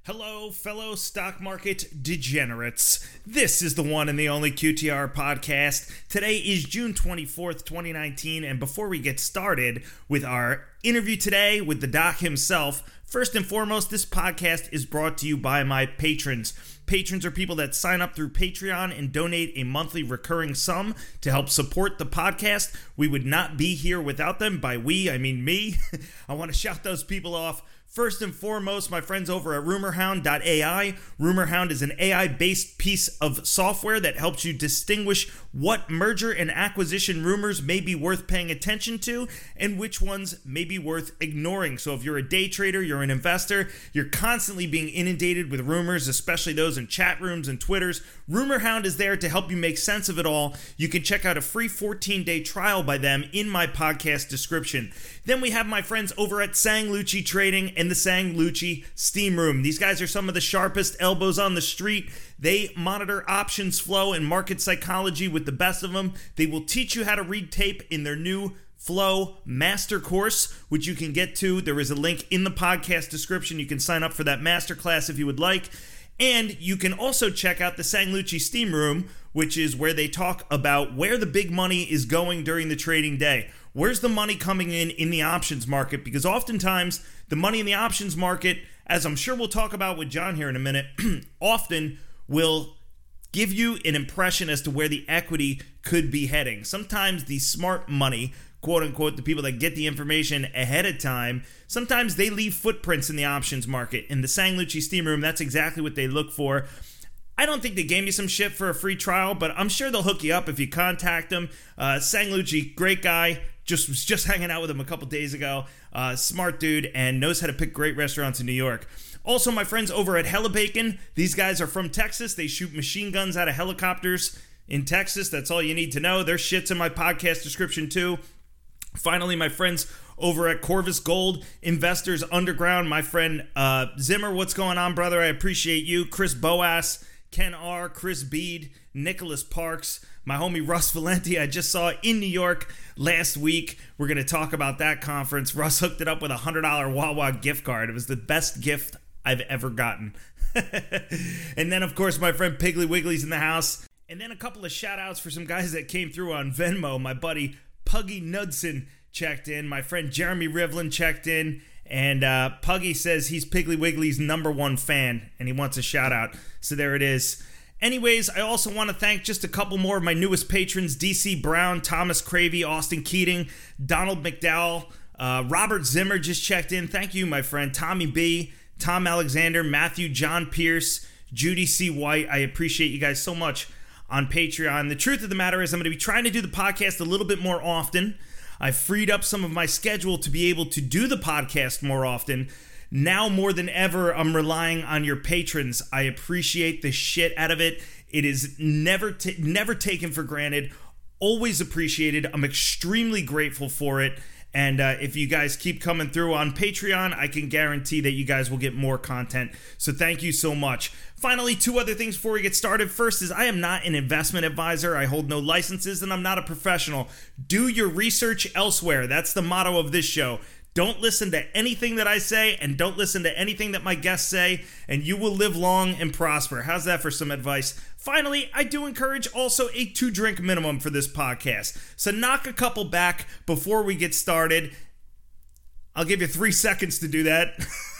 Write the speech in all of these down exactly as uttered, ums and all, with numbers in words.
Hello, fellow stock market degenerates. This is the one and the only Q T R podcast. Today is June twenty-fourth, twenty nineteen, and before we get started with our interview today with the doc himself, first and foremost, this podcast is brought to you by my patrons. Patrons are people that sign up through Patreon and donate a monthly recurring sum to help support the podcast. We would not be here without them. By we, I mean me. I want to shout those people off. First and foremost, my friends over at rumor hound dot A I. RumorHound is an A I-based piece of software that helps you distinguish what merger and acquisition rumors may be worth paying attention to and which ones may be worth ignoring. So if you're a day trader, you're an investor, you're constantly being inundated with rumors, especially those in chat rooms and Twitters, RumorHound is there to help you make sense of it all. You can check out a free fourteen-day trial by them in my podcast description. Then we have my friends over at Sanglucci Trading and the Sanglucci Steam Room. These guys are some of the sharpest elbows on the street. They monitor options flow and market psychology with the best of them. They will teach you how to read tape in their new Flow Master Course, which you can get to. There is a link in the podcast description. You can sign up for that masterclass if you would like. And you can also check out the Sanglucci Steam Room, which is where they talk about where the big money is going during the trading day. Where's the money coming in in the options market? Because oftentimes the money in the options market, as I'm sure we'll talk about with John here in a minute, often will give you an impression as to where the equity could be heading. Sometimes the smart money, quote unquote, the people that get the information ahead of time, sometimes they leave footprints in the options market. In the Sanglucci Steam Room, that's exactly what they look for. I don't think they gave me some shit for a free trial, but I'm sure they'll hook you up if you contact them. Uh, Sanglucci, great guy. Just was just hanging out with him a couple days ago. Uh, smart dude and knows how to pick great restaurants in New York. Also, my friends over at Helibacon. These guys are from Texas. They shoot machine guns out of helicopters in Texas. That's all you need to know. Their shit's in my podcast description too. Finally, my friends over at Corvus Gold Investors Underground. My friend uh, Zimmer, what's going on, brother? I appreciate you. Chris Boas, Ken R., Chris Bede, Nicholas Parks, my homie Russ Valenti, I just saw in New York last week. We're going to talk about that conference. Russ hooked it up with a one hundred dollars Wawa gift card. It was the best gift I've ever gotten. And then, of course, my friend Piggly Wiggly's in the house. And then a couple of shout-outs for some guys that came through on Venmo. My buddy Puggy Knudsen checked in. My friend Jeremy Rivlin checked in. And uh, Puggy says he's Piggly Wiggly's number one fan, and he wants a shout-out. So there it is. Anyways, I also want to thank just a couple more of my newest patrons, D C Brown, Thomas Cravey, Austin Keating, Donald McDowell, uh, Robert Zimmer just checked in. Thank you, my friend. Tommy B, Tom Alexander, Matthew, John Pierce, Judy C. White. I appreciate you guys so much on Patreon. The truth of the matter is I'm going to be trying to do the podcast a little bit more often. I've freed up some of my schedule to be able to do the podcast more often. Now more than ever, I'm relying on your patrons. I appreciate the shit out of it. It is never t- never taken for granted. Always appreciated. I'm extremely grateful for it. And uh, if you guys keep coming through on Patreon, I can guarantee that you guys will get more content. So thank you so much. Finally, two other things before we get started. First is I am not an investment advisor. I hold no licenses, and I'm not a professional. Do your research elsewhere. That's the motto of this show. Don't listen to anything that I say, and don't listen to anything that my guests say, and you will live long and prosper. How's that for some advice? Finally, I do encourage also a two-drink minimum for this podcast. So knock a couple back before we get started. I'll give you three seconds to do that.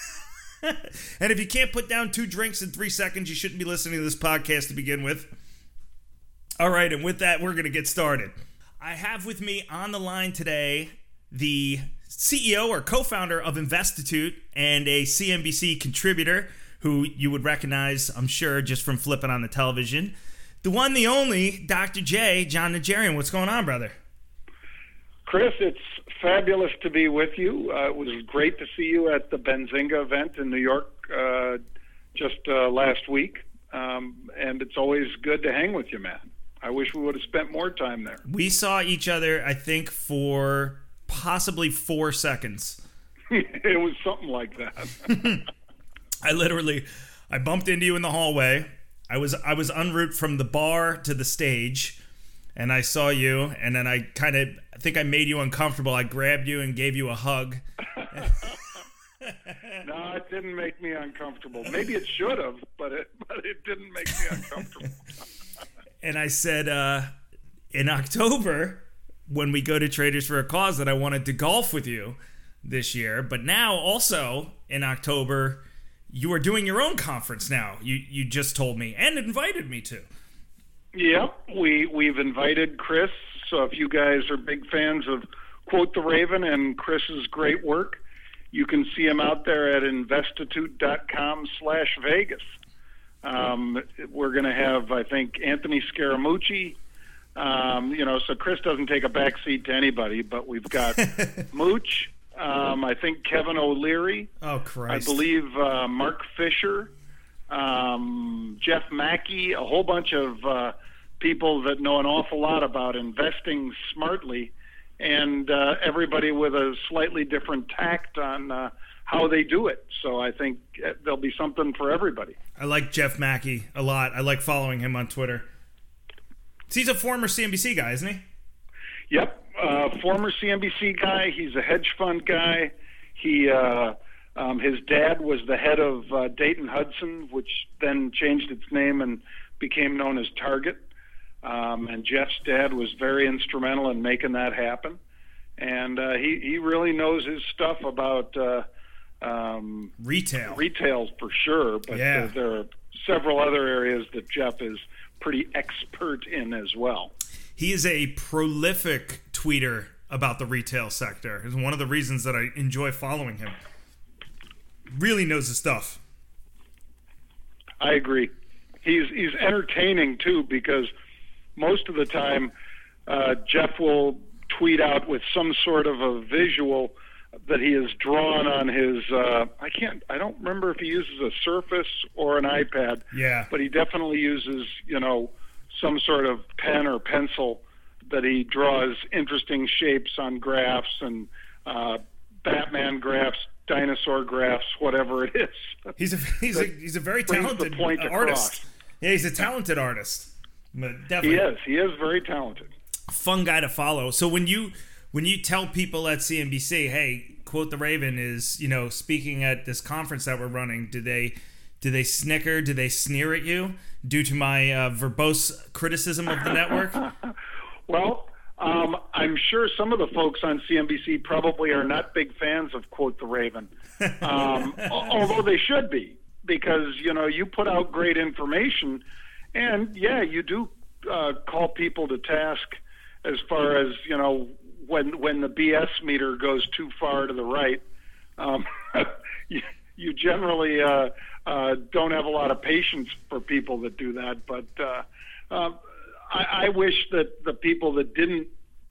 And if you can't put down two drinks in three seconds, you shouldn't be listening to this podcast to begin with. All right, and with that, we're going to get started. I have with me on the line today the C E O or co-founder of Investitute and a C N B C contributor who you would recognize, I'm sure, just from flipping on the television. The one, the only, Doctor J, Jon Najarian. What's going on, brother? Chris, it's fabulous to be with you. Uh, it was great to see you at the Benzinga event in New York uh, just uh, last week. Um, and it's always good to hang with you, man. I wish we would have spent more time there. We saw each other, I think, for possibly four seconds. It was something like that. I literally, I bumped into you in the hallway. I was I was en route from the bar to the stage, and I saw you, and then I kind of, I think I made you uncomfortable. I grabbed you and gave you a hug. No, I didn't make me uncomfortable. Maybe it should have, but it but it didn't make me uncomfortable. And I said uh, in October, when we go to Traders for a Cause, that I wanted to golf with you this year. But now also in October, you are doing your own conference now. You you just told me and invited me to. Yep, we we've invited Chris. So if you guys are big fans of Quote the Raven and Chris's great work, you can see him out there at investitute.com slash Vegas. Um, we're going to have, I think, Anthony Scaramucci. Um, you know, so Chris doesn't take a backseat to anybody, but we've got Mooch. Um, I think Kevin O'Leary. Oh, Christ. I believe uh, Mark Fisher, um, Jeff Mackey, a whole bunch of uh, people that know an awful lot about investing smartly, and uh, everybody with a slightly different tact on uh, how they do it. So I think there'll be something for everybody. I like Jeff Mackey a lot. I like following him on Twitter. He's a former C N B C guy, isn't he? Yep. Uh, former C N B C guy. He's a hedge fund guy. He, uh, um, his dad was the head of uh, Dayton Hudson, which then changed its name and became known as Target. Um, and Jeff's dad was very instrumental in making that happen. And uh, he, he really knows his stuff about uh, um, retail. Retail for sure, but yeah. there, there are several other areas that Jeff is pretty expert in as well. He is a prolific tweeter about the retail sector. It's one of the reasons that I enjoy following him. Really knows his stuff. I agree. He's he's entertaining too, because most of the time uh, Jeff will tweet out with some sort of a visual that he has drawn on his. Uh, I can't. I don't remember if he uses a Surface or an iPad. Yeah. But he definitely uses, you know, some sort of pen or pencil that he draws interesting shapes on graphs and uh, Batman graphs, dinosaur graphs, whatever it is. He's a he's a he's a very talented artist. Yeah, he's a talented artist. But definitely, he is. He is very talented. Fun guy to follow. So when you when you tell people at C N B C, hey, Quote the Raven is, you know, speaking at this conference that we're running, do they do they snicker? Do they sneer at you due to my uh, verbose criticism of the network? Well, um, I'm sure some of the folks on C N B C probably are not big fans of Quote the Raven, um, although they should be, because, you know, you put out great information, and, yeah, you do uh, call people to task as far as, you know, when when the B S meter goes too far to the right. Um, you, you generally uh, uh, don't have a lot of patience for people that do that, but uh, uh, I, I wish that the people that didn't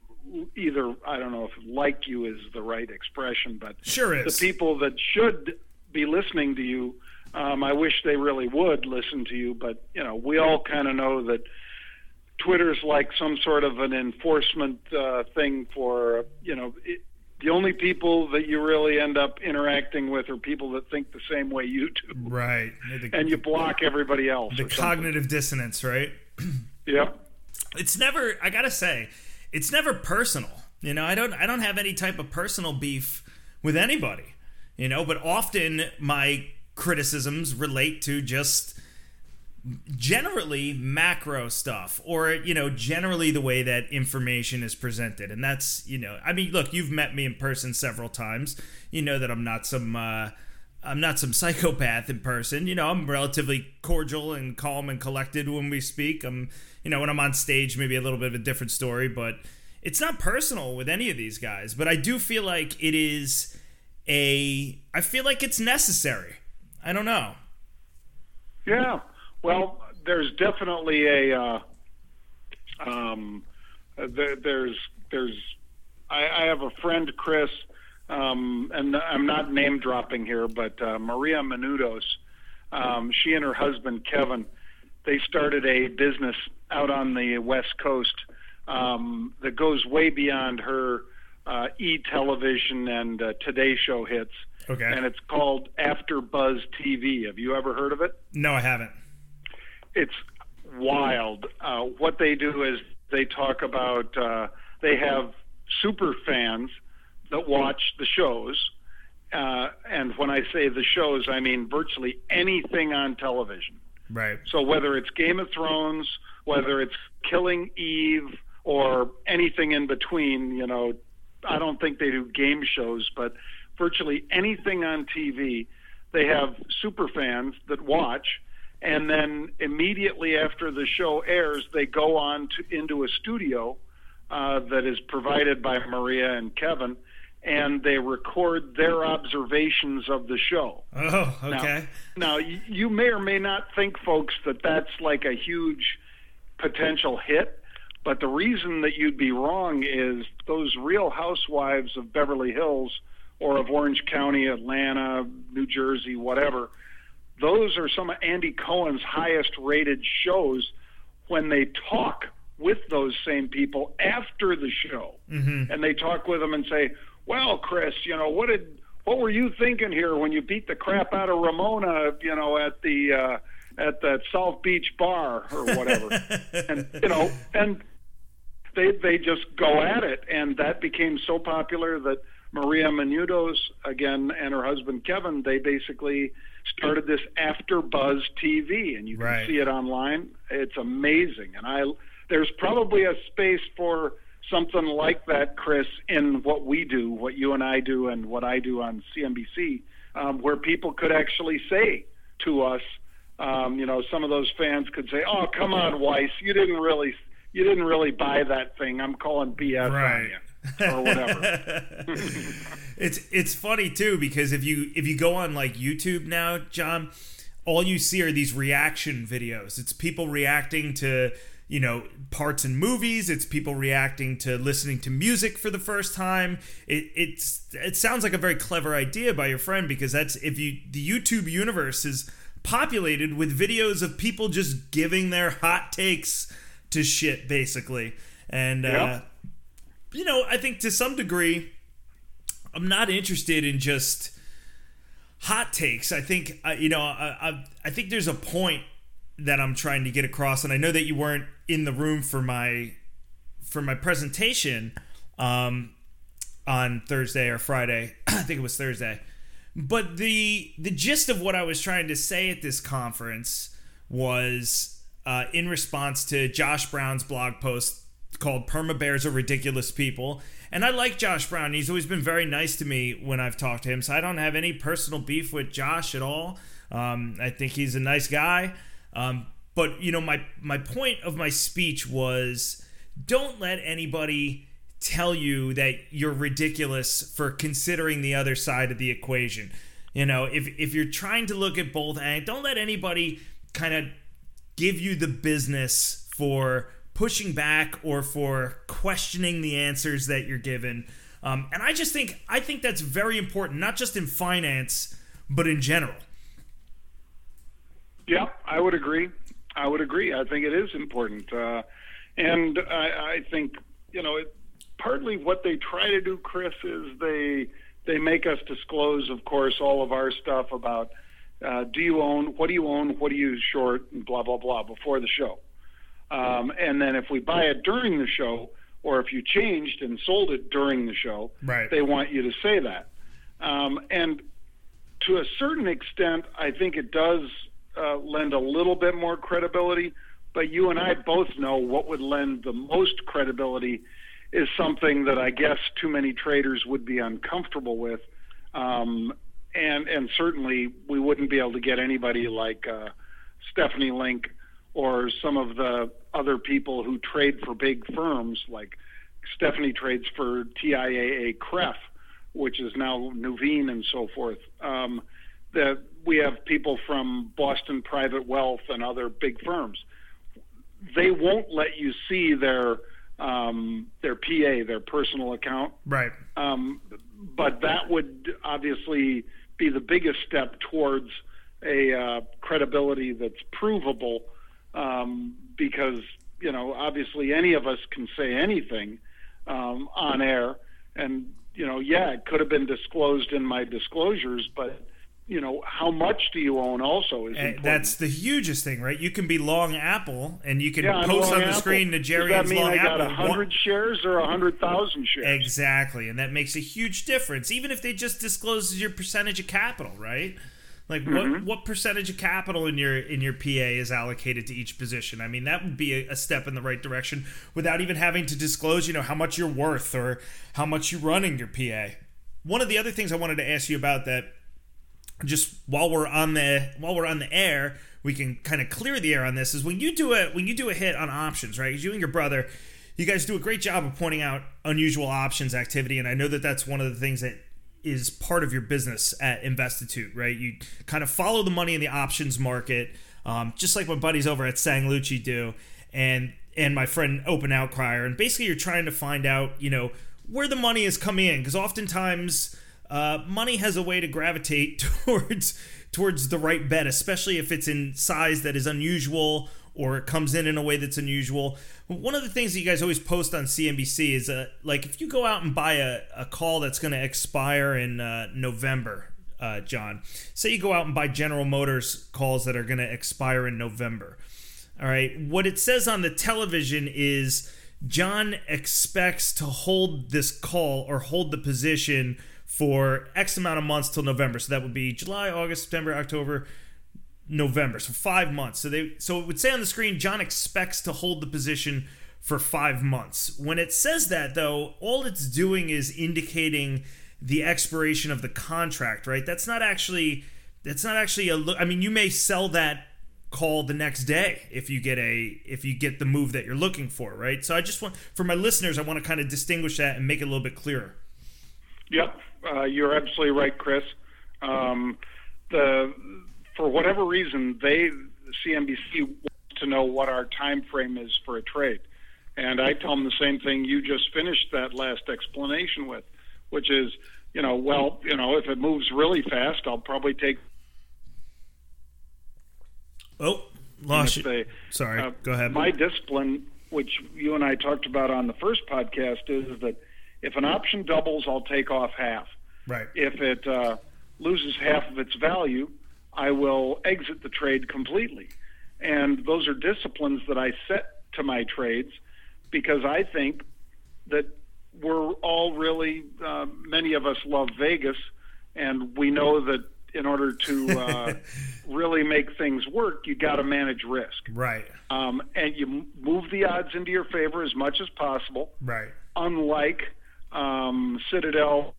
either, I don't know if like you is the right expression, but sure is. The people that should be listening to you, um, I wish they really would listen to you, but, you know, we all kind of know that Twitter's like some sort of an enforcement uh, thing for, you know, it, the only people that you really end up interacting with are people that think the same way you do. Right. The, and you block everybody else. The cognitive dissonance, right? Yeah. It's never, I gotta say, it's never personal. You know, I don't I don't have any type of personal beef with anybody, you know, but often my criticisms relate to just generally macro stuff, or, you know, generally the way that information is presented. And that's, you know, I mean, look, you've met me in person several times. You know that I'm not some uh I'm not some psychopath in person. You know, I'm relatively cordial and calm and collected when we speak. I'm, you know, when I'm on stage, maybe a little bit of a different story, but it's not personal with any of these guys. But I do feel like it is a, I feel like it's necessary. I don't know. Yeah. Well, there's definitely a, uh, um, there, there's, there's, I, I have a friend, Chris, um, and I'm not name dropping here, but uh, Maria Menudos, um, she and her husband, Kevin, they started a business out on the West Coast um, that goes way beyond her uh, E-television and uh, Today Show hits. Okay. And it's called After Buzz T V. Have you ever heard of it? No, I haven't. It's wild. Uh, what they do is they talk about, uh, they have super fans that watch the shows, Uh, and when I say the shows, I mean virtually anything on television. Right. So whether it's Game of Thrones, whether it's Killing Eve, or anything in between, you know, I don't think they do game shows, but virtually anything on T V, they have super fans that watch, and then immediately after the show airs, they go on to, into a studio uh, that is provided by Maria and Kevin, and they record their observations of the show. Oh, okay. Now, now, you may or may not think, folks, that that's like a huge potential hit, but the reason that you'd be wrong is those Real Housewives of Beverly Hills or of Orange County, Atlanta, New Jersey, whatever, those are some of Andy Cohen's highest-rated shows when they talk with those same people after the show. Mm-hmm. And they talk with them and say, well, Chris, you know, what did what were you thinking here when you beat the crap out of Ramona, you know, at the uh, at that South Beach bar or whatever? And you know, and they they just go at it, and that became so popular that Maria Menounos, again, and her husband Kevin, they basically started this After Buzz T V, and you can right. see it online. It's amazing, and I there's probably a space for something like that, Chris, in what we do, what you and I do, and what I do on C N B C, um, where people could actually say to us, um, you know, some of those fans could say, "Oh, come on, Weiss, you didn't really, you didn't really buy that thing. I'm calling B S right. on you," or whatever. it's it's funny too, because if you if you go on like YouTube now, John, all you see are these reaction videos. It's people reacting to, you know, parts in movies. It's people reacting to listening to music for the first time. It it's it sounds like a very clever idea by your friend, because that's if you the YouTube universe is populated with videos of people just giving their hot takes to shit, basically. And yep. uh, you know, I think to some degree, I'm not interested in just hot takes. I think uh, you know, I, I I think there's a point that I'm trying to get across, and I know that you weren't in the room for my for my presentation um, on Thursday or Friday. I think it was Thursday. But the the gist of what I was trying to say at this conference was uh, in response to Josh Brown's blog post called "Perma Bears Are Ridiculous People." And I like Josh Brown. He's always been very nice to me when I've talked to him, so I don't have any personal beef with Josh at all. Um, I think he's a nice guy. Um, but, you know, my, my point of my speech was, don't let anybody tell you that you're ridiculous for considering the other side of the equation. You know, if, if you're trying to look at both ends, don't let anybody kind of give you the business for pushing back or for questioning the answers that you're given. Um, and I just think, I think that's very important, not just in finance, but in general. Yeah, I would agree. I would agree. I think it is important. Uh, and I, I think, you know, it, partly what they try to do, Chris, is they they make us disclose, of course, all of our stuff about uh, do you own, what do you own, what do you short, and blah, blah, blah, before the show. Um, and then if we buy it during the show, or if you changed and sold it during the show, right. they want you to say that. Um, and to a certain extent, I think it does Uh, lend a little bit more credibility, but you and I both know what would lend the most credibility is something that I guess too many traders would be uncomfortable with, um, and and certainly we wouldn't be able to get anybody like uh, Stephanie Link or some of the other people who trade for big firms, like Stephanie trades for T I A A C R E F, which is now Nuveen and so forth. Um, that we have people from Boston Private Wealth and other big firms. They won't let you see their um, their P A, their personal account. Right. Um, but that would obviously be the biggest step towards a uh, credibility that's provable, um, because, you know, obviously any of us can say anything um, on air. And, you know, yeah, it could have been disclosed in my disclosures, but you know, how much do you own also is important. That's the hugest thing, right? You can be long Apple, and you can yeah, post on the Apple. screen that Jerry Does that is mean long I got Apple. one hundred shares or one hundred thousand shares? Exactly, and that makes a huge difference, even if they just disclose your percentage of capital, right? Like, mm-hmm. what what percentage of capital in your in your P A is allocated to each position? I mean, that would be a, a step in the right direction without even having to disclose, you know, how much you're worth or how much you run in your P A. One of the other things I wanted to ask you about that, just while we're on the while we're on the air, we can kind of clear the air on this, is when you do a when you do a hit on options, right? You and your brother, you guys do a great job of pointing out unusual options activity, and I know that that's one of the things that is part of your business at Investitute, right? You kind of follow the money in the options market, um, just like my buddies over at Sanglucci do, and and my friend Open Outcrier, and basically you're trying to find out, you know, where the money is coming in, because oftentimes uh, money has a way to gravitate towards towards the right bet, especially if it's in size that is unusual or it comes in in a way that's unusual. One of the things that you guys always post on C N B C is, uh, like, if you go out and buy a, a call that's going to expire in uh, November, uh, John, say you go out and buy General Motors calls that are going to expire in November. All right, what it says on the television is John expects to hold this call or hold the position for X amount of months till November. So that would be July, August, September, October, November. So five months. So they so it would say on the screen, John expects to hold the position for five months. When it says that, though, all it's doing is indicating the expiration of the contract, right? That's not actually that's not actually a look. I mean, you may sell that call the next day if you get a if you get the move that you're looking for, right? So I just want, for my listeners, I want to kind of distinguish that and make it a little bit clearer. Yep, uh, you're absolutely right, Chris. Um, the for whatever reason, they C N B C wants to know what our time frame is for a trade, and I tell them the same thing you just finished that last explanation with, which is, you know, well, you know, if it moves really fast, I'll probably take. Oh, lost you. They, Sorry, uh, go ahead. My discipline, which you and I talked about on the first podcast, is that if an option doubles, I'll take off half. Right. If it uh, loses half of its value, I will exit the trade completely. And those are disciplines that I set to my trades because I think that we're all really, uh, many of us love Vegas, and we know that in order to uh, really make things work, you got to manage risk. Right. Um, and you move the odds into your favor as much as possible. Right. Unlike um, Citadel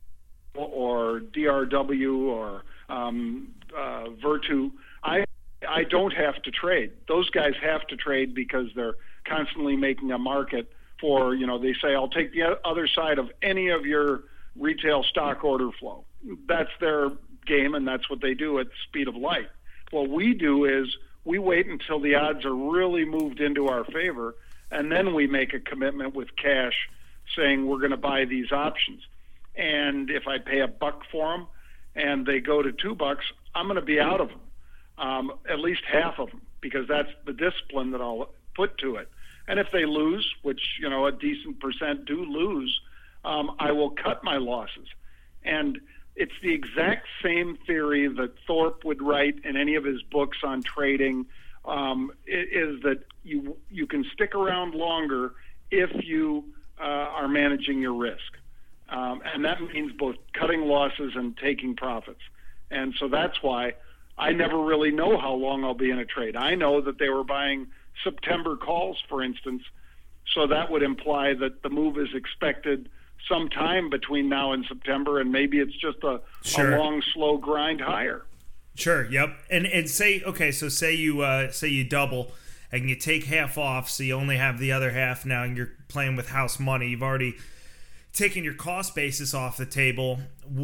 or D R W or um, uh, Virtu, I I don't have to trade. Those guys have to trade because they're constantly making a market for, you know, they say, I'll take the other side of any of your retail stock order flow. That's their game, and that's what they do at the speed of light. What we do is we wait until the odds are really moved into our favor, and then we make a commitment with cash saying we're going to buy these options. And if I pay a buck for them and they go to two bucks, I'm going to be out of them, um, at least half of them, because that's the discipline that I'll put to it. And if they lose, which, you know, a decent percent do lose, um, I will cut my losses. And it's the exact same theory that Thorpe would write in any of his books on trading, um, is that you you can stick around longer if you uh, are managing your risk. Um, and that means both cutting losses and taking profits. And so that's why I never really know how long I'll be in a trade. I know that they were buying September calls, for instance, so that would imply that the move is expected sometime between now and September, and maybe it's just a, sure. a long, slow grind higher. Sure. Yep. And and say okay, so say you uh, say you double, and you take half off, so you only have the other half now, and you're playing with house money. You've already taken your cost basis off the table.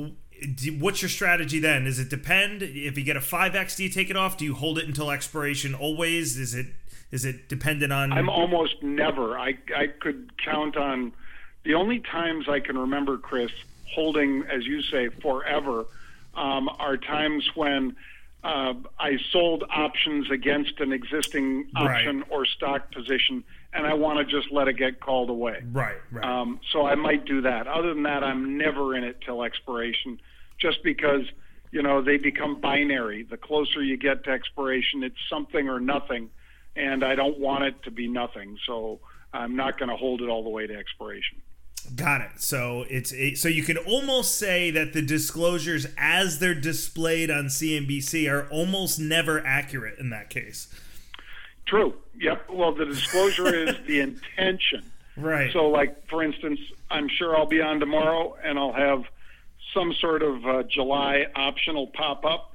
What's your strategy then? Does it depend? If you get a five X, do you take it off? Do you hold it until expiration always? Is it is it dependent on? I'm almost never. I I could count on. The only times I can remember, Chris, holding, as you say, forever, um, are times when uh, I sold options against an existing option right. or stock position, and I want to just let it get called away. Right, right. Um, so I might do that. Other than that, I'm never in it till expiration, just because you know, they become binary. The closer you get to expiration, it's something or nothing, and I don't want it to be nothing. So I'm not going to hold it all the way to expiration. Got it. So it's a, so you can almost say that the disclosures as they're displayed on C N B C are almost never accurate in that case. True. Yep. Well, the disclosure is the intention. Right. So, like, for instance, I'm sure I'll be on tomorrow and I'll have some sort of uh, July optional pop up.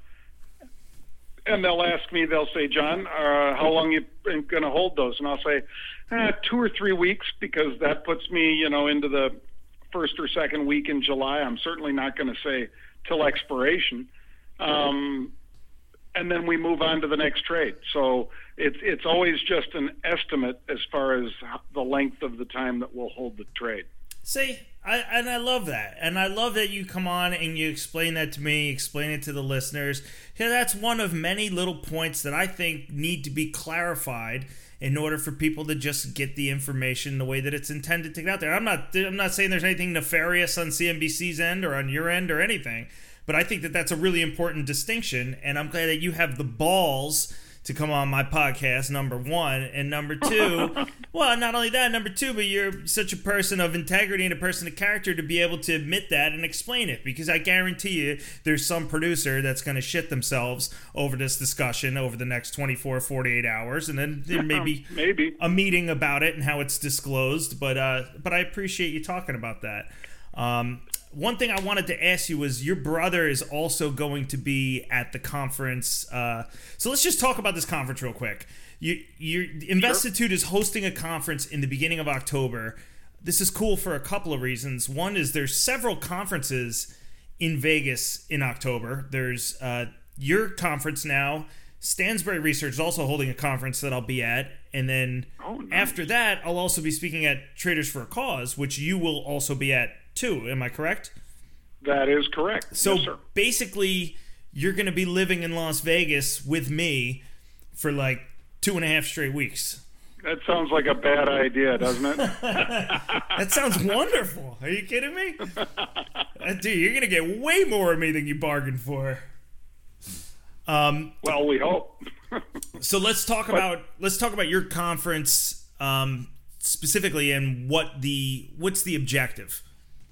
And they'll ask me, they'll say, John, uh, how long you going to hold those? And I'll say, eh, two or three weeks, because that puts me, you know, into the first or second week in July. I'm certainly not going to say till expiration. Um, and then we move on to the next trade. So it's it's always just an estimate as far as the length of the time that we'll hold the trade. See, I, and I love that. And I love that you come on and you explain that to me, explain it to the listeners. Yeah, that's one of many little points that I think need to be clarified in order for people to just get the information the way that it's intended to get out there. I'm not I'm not saying there's anything nefarious on C N B C's end or on your end or anything, but I think that that's a really important distinction, and I'm glad that you have the balls to come on my podcast, number one. And number two, well, not only that, number two, but you're such a person of integrity and a person of character to be able to admit that and explain it. Because I guarantee you there's some producer that's going to shit themselves over this discussion over the next twenty-four, forty-eight hours. And then there may be Maybe. a meeting about it and how it's disclosed. But, uh, but I appreciate you talking about that. Um, One thing I wanted to ask you was your brother is also going to be at the conference. Uh, so let's just talk about this conference real quick. You, your Investitude sure. is hosting a conference in the beginning of October. This is cool for a couple of reasons. One is there's several conferences in Vegas in October. There's uh, your conference now. Stansberry Research is also holding a conference that I'll be at. And then oh, nice. after that, I'll also be speaking at Traders for a Cause, which you will also be at too. Am I correct? That is correct. So yes, sir. basically, you're going to be living in Las Vegas with me for like two and a half straight weeks. That sounds like a bad idea, doesn't it? That sounds wonderful. Are you kidding me? Uh, dude, you're going to get way more of me than you bargained for. Um, well, we hope. So let's talk but, about let's talk about your conference um, specifically and what the what's the objective.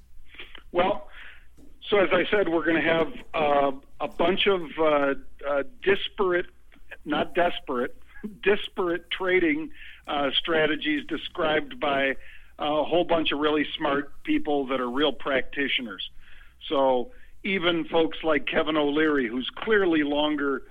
Well, so as I said, we're going to have uh, a bunch of uh, uh, disparate, not desperate, disparate trading uh, strategies described by a whole bunch of really smart people that are real practitioners. So even folks like Kevin O'Leary, who's clearly longer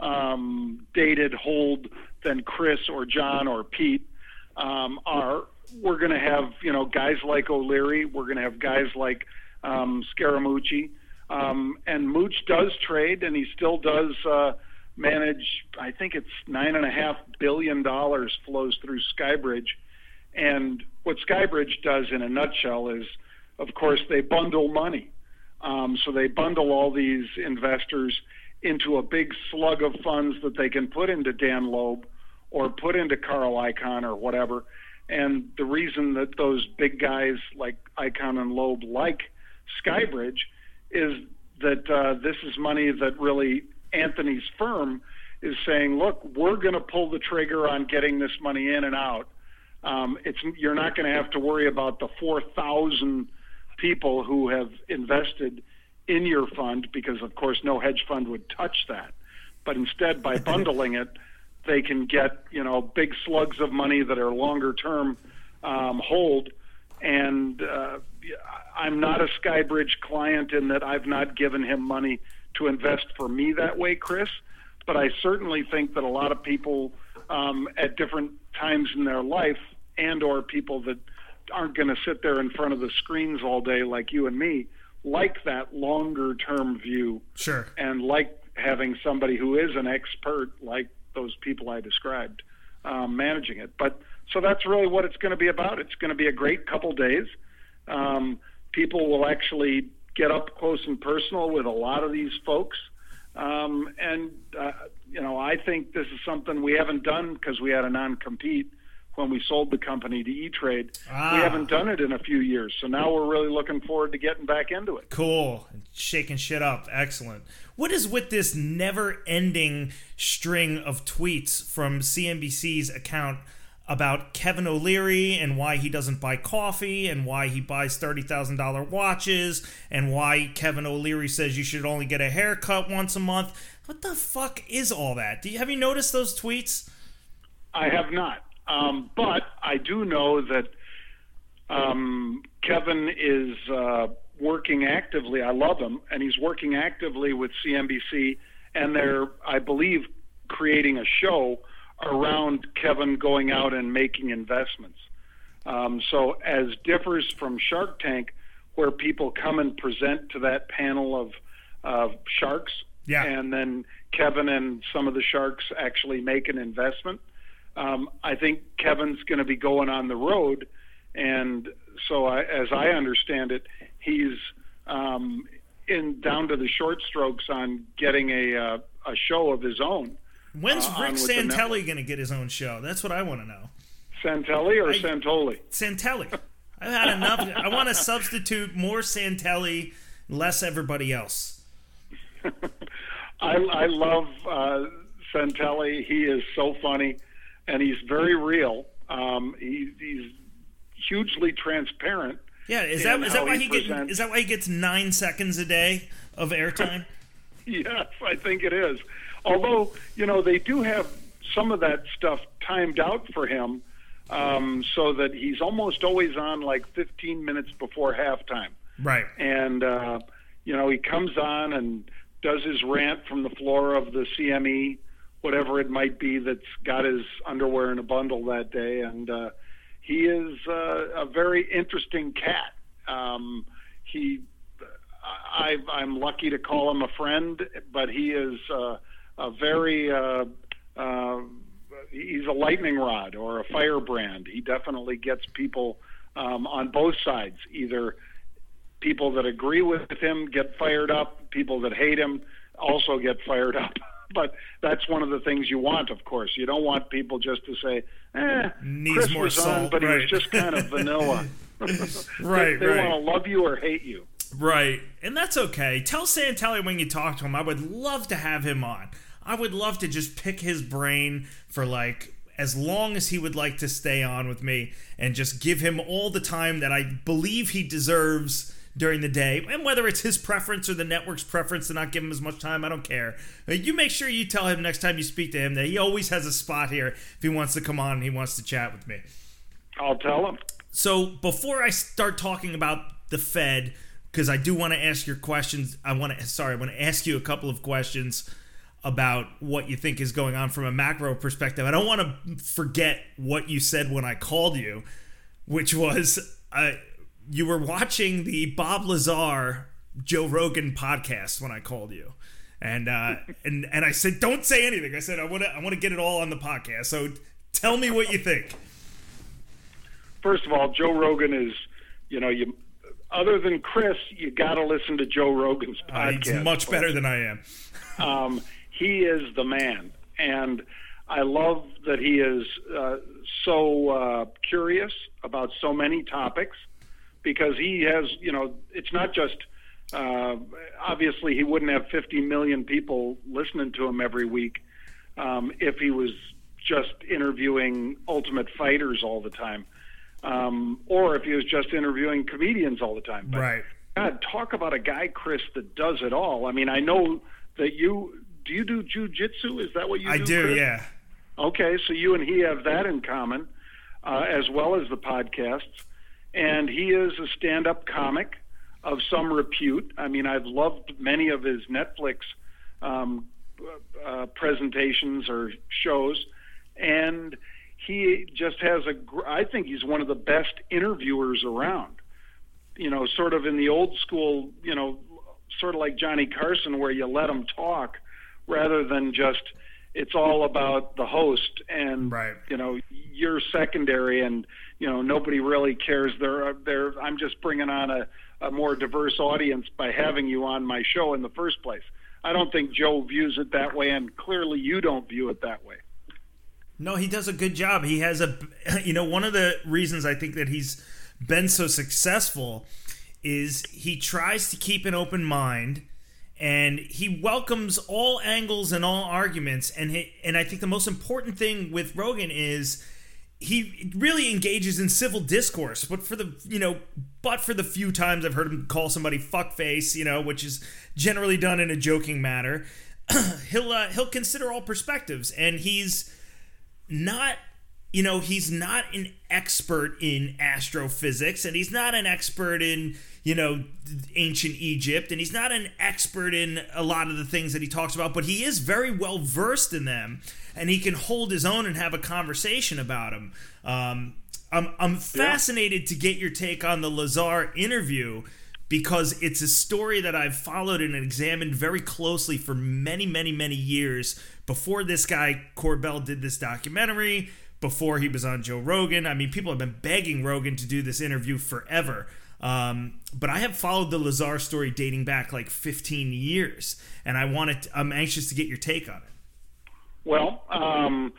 um, dated hold than Chris or John or Pete, um, are. We're going to have, you know, guys like O'Leary. We're going to have guys like Um, Scaramucci, um, and Mooch does trade, and he still does uh, manage. I think it's nine and a half billion dollars flows through Skybridge, and what Skybridge does in a nutshell is, of course, they bundle money. Um, so they bundle all these investors into a big slug of funds that they can put into Dan Loeb or put into Carl Icahn or whatever. And the reason that those big guys like Icahn and Loeb like Skybridge is that uh, this is money that really Anthony's firm is saying, look, we're going to pull the trigger on getting this money in and out. Um, it's you're not going to have to worry about the four thousand people who have invested in your fund, because of course no hedge fund would touch that. But instead, by bundling it, they can get, you know, big slugs of money that are longer term um, hold. And uh, I'm not a Skybridge client in that I've not given him money to invest for me that way, Chris. But I certainly think that a lot of people um, at different times in their life, and or people that aren't going to sit there in front of the screens all day like you and me, like that longer term view. Sure. And like having somebody who is an expert like those people I described um, managing it. But so that's really what it's going to be about. It's going to be a great couple days. Um, people will actually get up close and personal with a lot of these folks. Um, and, uh, you know, I think this is something we haven't done because we had a non-compete when we sold the company to E-Trade. Ah. We haven't done it in a few years, so now we're really looking forward to getting back into it. Cool. Shaking shit up. Excellent. What is with this never-ending string of tweets from C N B C's account about Kevin O'Leary and why he doesn't buy coffee and why he buys thirty thousand dollars watches and why Kevin O'Leary says you should only get a haircut once a month? What the fuck is all that? Do you, have you noticed those tweets? I have not. Um, but I do know that um, Kevin is uh, working actively. I love him, and he's working actively with C N B C, and they're, I believe, creating a show around Kevin going out and making investments. Um, so as differs from Shark Tank, where people come and present to that panel of uh, sharks, yeah. and then Kevin and some of the sharks actually make an investment. Um, I think Kevin's going to be going on the road, and so I, as I understand it, he's um, in down to the short strokes on getting a uh, a show of his own. When's uh, Rick Santelli going to get his own show? That's what I want to know. Santelli or I, Santoli? Santelli. I've had enough. I want to substitute more Santelli, less everybody else. I, I love uh, Santelli. He is so funny. And he's very real. Um, he, he's hugely transparent. Yeah, is that is that why he, he gets is that why he gets nine seconds a day of airtime? Yes, I think it is. Although you know they do have some of that stuff timed out for him, um, so that he's almost always on like fifteen minutes before halftime. Right. And uh, you know he comes on and does his rant from the floor of the C M E. Whatever it might be that's got his underwear in a bundle that day. And uh, he is uh, a very interesting cat. Um, he, I, I'm lucky to call him a friend, but he is uh, a very, uh, uh, he's a lightning rod or a firebrand. He definitely gets people um, on both sides. Either people that agree with him get fired up, people that hate him also get fired up. But that's one of the things you want, of course. You don't want people just to say, eh, Needs Chris more was salt, on, but right. he was just kind of vanilla. Right, they, they right. want to love you or hate you. Right, and that's okay. Tell Santelli when you talk to him, I would love to have him on. I would love to just pick his brain for, like, as long as he would like to stay on with me and just give him all the time that I believe he deserves during the day, and whether it's his preference or the network's preference to not give him as much time, I don't care. You make sure you tell him next time you speak to him that he always has a spot here if he wants to come on and he wants to chat with me. I'll tell him. So before I start talking about the Fed, because I do want to ask your questions, I want to sorry, I want to ask you a couple of questions about what you think is going on from a macro perspective. I don't want to forget what you said when I called you, which was uh, you were watching the Bob Lazar Joe Rogan podcast when I called you. And uh, and and I said, don't say anything. I said, I want to I want to get it all on the podcast. So tell me what you think. First of all, Joe Rogan is, you know, you other than Chris, you got to listen to Joe Rogan's podcast. Uh, he's much better than I am. um, he is the man, and I love that he is uh, so uh, curious about so many topics, because he has, you know, it's not just. Uh, obviously, he wouldn't have fifty million people listening to him every week um, if he was just interviewing Ultimate Fighters all the time, um, or if he was just interviewing comedians all the time. But right. God, talk about a guy, Chris, that does it all. I mean, I know that you do. You do jiu-jitsu? Is that what you I do? I do, Chris? yeah. Okay, so you and he have that in common, uh, as well as the podcasts. And he is a stand-up comic of some repute. I mean, I've loved many of his Netflix um, uh, presentations or shows, and he just has a, gr- I think he's one of the best interviewers around. You know, sort of in the old school, you know, sort of like Johnny Carson, where you let him talk rather than just, it's all about the host and, right. you know, you're secondary and, you know, nobody really cares. They're, they're, I'm just bringing on a, a more diverse audience by having you on my show in the first place. I don't think Joe views it that way, and clearly you don't view it that way. No, he does a good job. He has a, you know, one of the reasons I think that he's been so successful is he tries to keep an open mind, and he welcomes all angles and all arguments. And he, and I think the most important thing with Rogan is he really engages in civil discourse. But for the you know, but for the few times I've heard him call somebody fuckface, you know, which is generally done in a joking manner, he'll uh, he'll consider all perspectives, and he's not. You know, he's not an expert in astrophysics, and he's not an expert in, you know, ancient Egypt, and he's not an expert in a lot of the things that he talks about, but he is very well versed in them, and he can hold his own and have a conversation about them. Um, I'm, I'm fascinated yeah. to get your take on the Lazar interview, because it's a story that I've followed and examined very closely for many, many, many years before this guy Corbell did this documentary, before he was on Joe Rogan. I mean, people have been begging Rogan to do this interview forever. Um, but I have followed the Lazar story dating back like fifteen years, and I want it. I'm anxious to get your take on it. Well, um,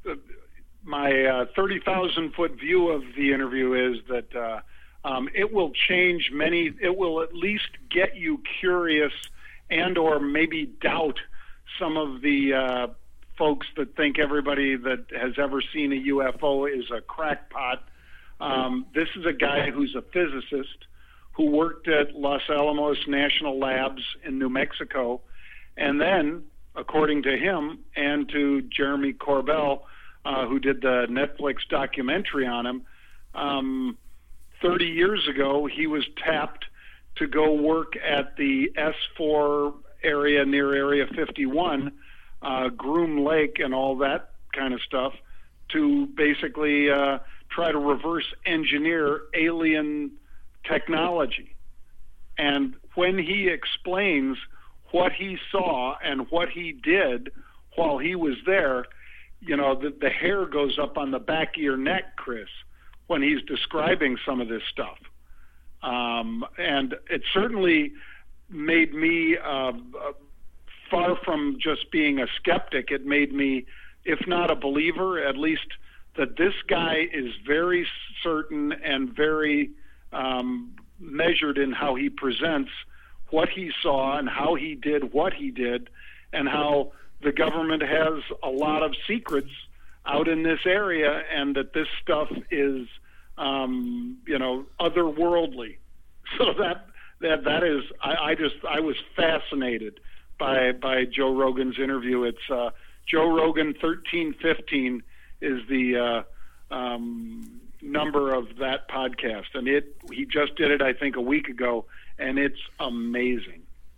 my uh, thirty thousand foot view of the interview is that uh, um, it will change many. It will at least get you curious and or maybe doubt some of the uh, folks that think everybody that has ever seen a U F O is a crackpot. Um, this is a guy who's a physicist who worked at Los Alamos National Labs in New Mexico, and then, according to him and to Jeremy Corbell, uh, who did the Netflix documentary on him, um, thirty years ago he was tapped to go work at the S four area near Area fifty-one, Uh, Groom Lake and all that kind of stuff, to basically uh, try to reverse engineer alien technology. And when he explains what he saw and what he did while he was there, you know, the, the hair goes up on the back of your neck, Chris, when he's describing some of this stuff. Um, and it certainly made me uh, uh, far from just being a skeptic. It made me, if not a believer, at least that this guy is very certain and very um, measured in how he presents what he saw and how he did what he did, and how the government has a lot of secrets out in this area, and that this stuff is, um, you know, otherworldly. So that that that is, I, I just I was fascinated by by Joe Rogan's interview. It's uh, Joe Rogan thirteen fifteen is the uh, um, number of that podcast, and it he just did it I think a week ago, and it's amazing.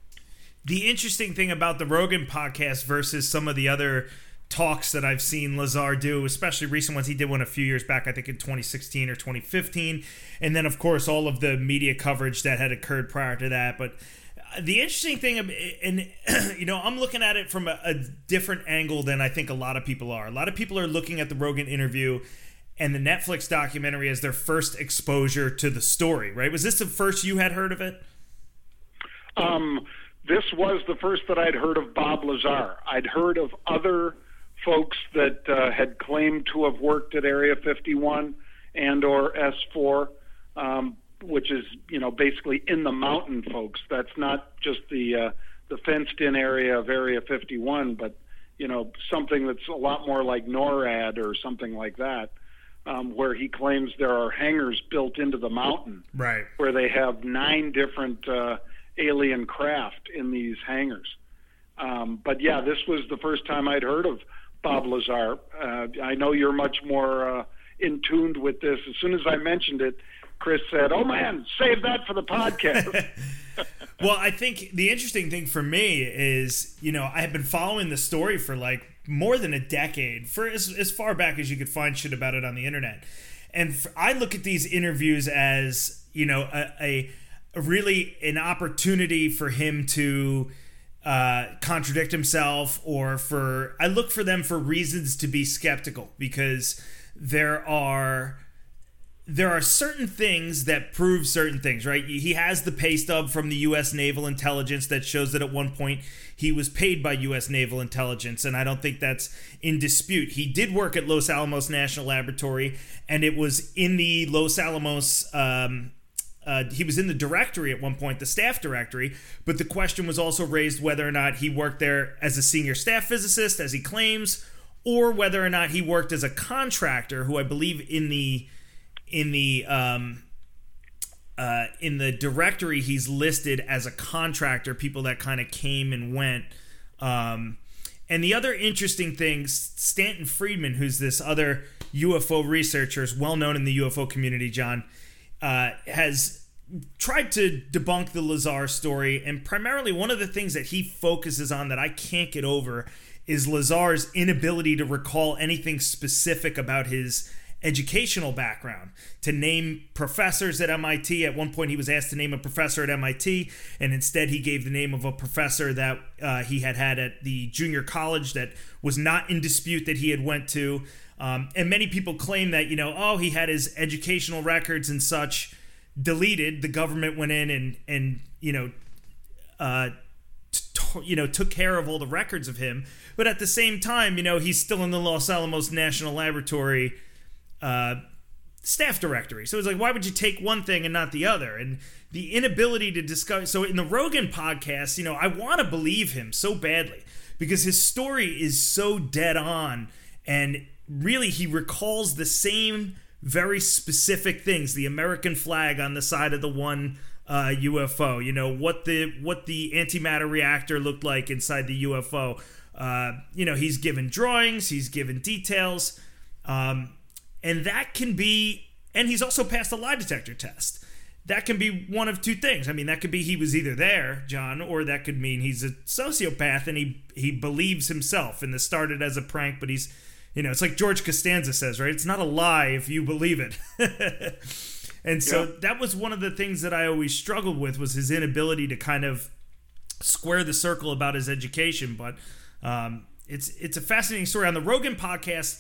The interesting thing about the Rogan podcast versus some of the other talks that I've seen Lazar do, especially recent ones, he did one a few years back, I think in twenty sixteen or twenty fifteen, and then of course all of the media coverage that had occurred prior to that. But the interesting thing, and you know, I'm looking at it from a, a different angle than I think a lot of people are. A lot of people are looking at the Rogan interview and the Netflix documentary as their first exposure to the story, right? Was this the first you had heard of it? Um, this was the first that I'd heard of Bob Lazar. I'd heard of other folks that uh, had claimed to have worked at Area fifty-one and or S four, um, which is, you know, basically in the mountain, folks. That's not just the uh, the fenced-in area of Area fifty-one, but, you know, something that's a lot more like NORAD or something like that, um, where he claims there are hangars built into the mountain, right, where they have nine different uh, alien craft in these hangars. Um, but, yeah, this was the first time I'd heard of Bob Lazar. Uh, I know you're much more uh, in tuned with this. As soon as I mentioned it, Chris said, "Oh man, save that for the podcast." Well, I think the interesting thing for me is, you know, I have been following the story for like more than a decade, for as, as far back as you could find shit about it on the internet. And for, I look at these interviews as, you know, a, a, a really an opportunity for him to uh, contradict himself, or for, I look for them for reasons to be skeptical, because there are, there are certain things that prove certain things, right? He has the pay stub from the U S Naval Intelligence that shows that at one point he was paid by U S Naval Intelligence, and I don't think that's in dispute. He did work at Los Alamos National Laboratory, and it was in the Los Alamos, um, uh, he was in the directory at one point, the staff directory, but the question was also raised whether or not he worked there as a senior staff physicist, as he claims, or whether or not he worked as a contractor, who I believe in the In the um, uh, in the directory, he's listed as a contractor, people that kind of came and went. Um, and the other interesting thing, Stanton Friedman, who's this other U F O researcher, is well known in the U F O community, John, uh, has tried to debunk the Lazar story. And primarily one of the things that he focuses on that I can't get over is Lazar's inability to recall anything specific about his educational background, to name professors at M I T. At one point he was asked to name a professor at M I T, and instead he gave the name of a professor that uh, he had had at the junior college that was not in dispute that he had went to. Um, and many people claim that, you know, oh, he had his educational records and such deleted. The government went in and, and you know, uh, t- you know, took care of all the records of him. But at the same time, you know, he's still in the Los Alamos National Laboratory uh, staff directory. So it's like, why would you take one thing and not the other? And the inability to discuss. So in the Rogan podcast, you know, I want to believe him so badly because his story is so dead on, and really he recalls the same very specific things. The American flag on the side of the one uh, U F O. You know what the what the antimatter reactor looked like inside the U F O. Uh, you know, he's given drawings, he's given details. Um, And that can be, and he's also passed a lie detector test. That can be one of two things. I mean, that could be he was either there, John, or that could mean he's a sociopath and he he believes himself. And this started as a prank, but he's, you know, it's like George Costanza says, right? It's not a lie if you believe it. And so yeah. That was one of the things that I always struggled with, was his inability to kind of square the circle about his education. But um, it's it's a fascinating story. On the Rogan podcast,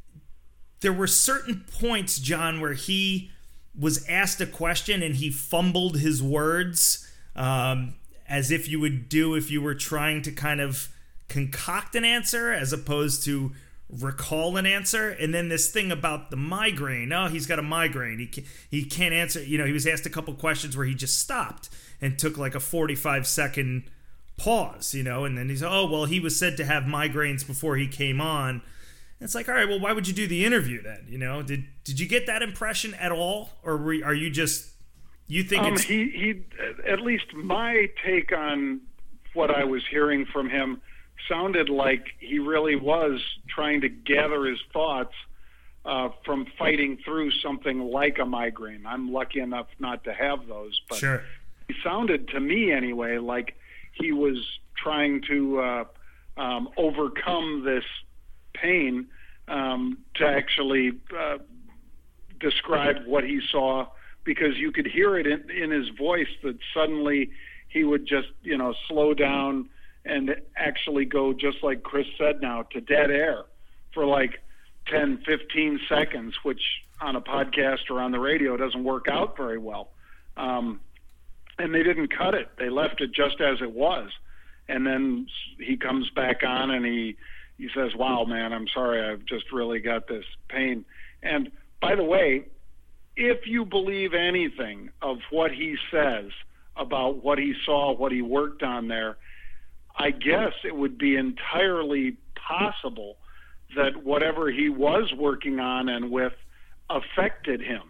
there were certain points, John, where he was asked a question and he fumbled his words, um, as if you would do if you were trying to kind of concoct an answer as opposed to recall an answer. And then this thing about the migraine. Oh, he's got a migraine. He can't, he can't answer. You know, he was asked a couple questions where he just stopped and took like a forty-five second pause, you know, and then he's, oh, well, he was said to have migraines before he came on. It's like, all right, well, why would you do the interview then? You know, did did you get that impression at all, or were, are you just you think um, it's he he? At least my take on what I was hearing from him sounded like he really was trying to gather his thoughts uh, from fighting through something like a migraine. I'm lucky enough not to have those, but sure. He sounded to me anyway like he was trying to uh, um, overcome this pain um, to actually uh, describe what he saw, because you could hear it in, in his voice that suddenly he would just, you know, slow down and actually go, just like Chris said now, to dead air for like ten, fifteen seconds, which on a podcast or on the radio doesn't work out very well. Um, and they didn't cut it. They left it just as it was. And then he comes back on and he, He says, wow, man, I'm sorry, I've just really got this pain. And by the way, if you believe anything of what he says about what he saw, what he worked on there, I guess it would be entirely possible that whatever he was working on and with affected him,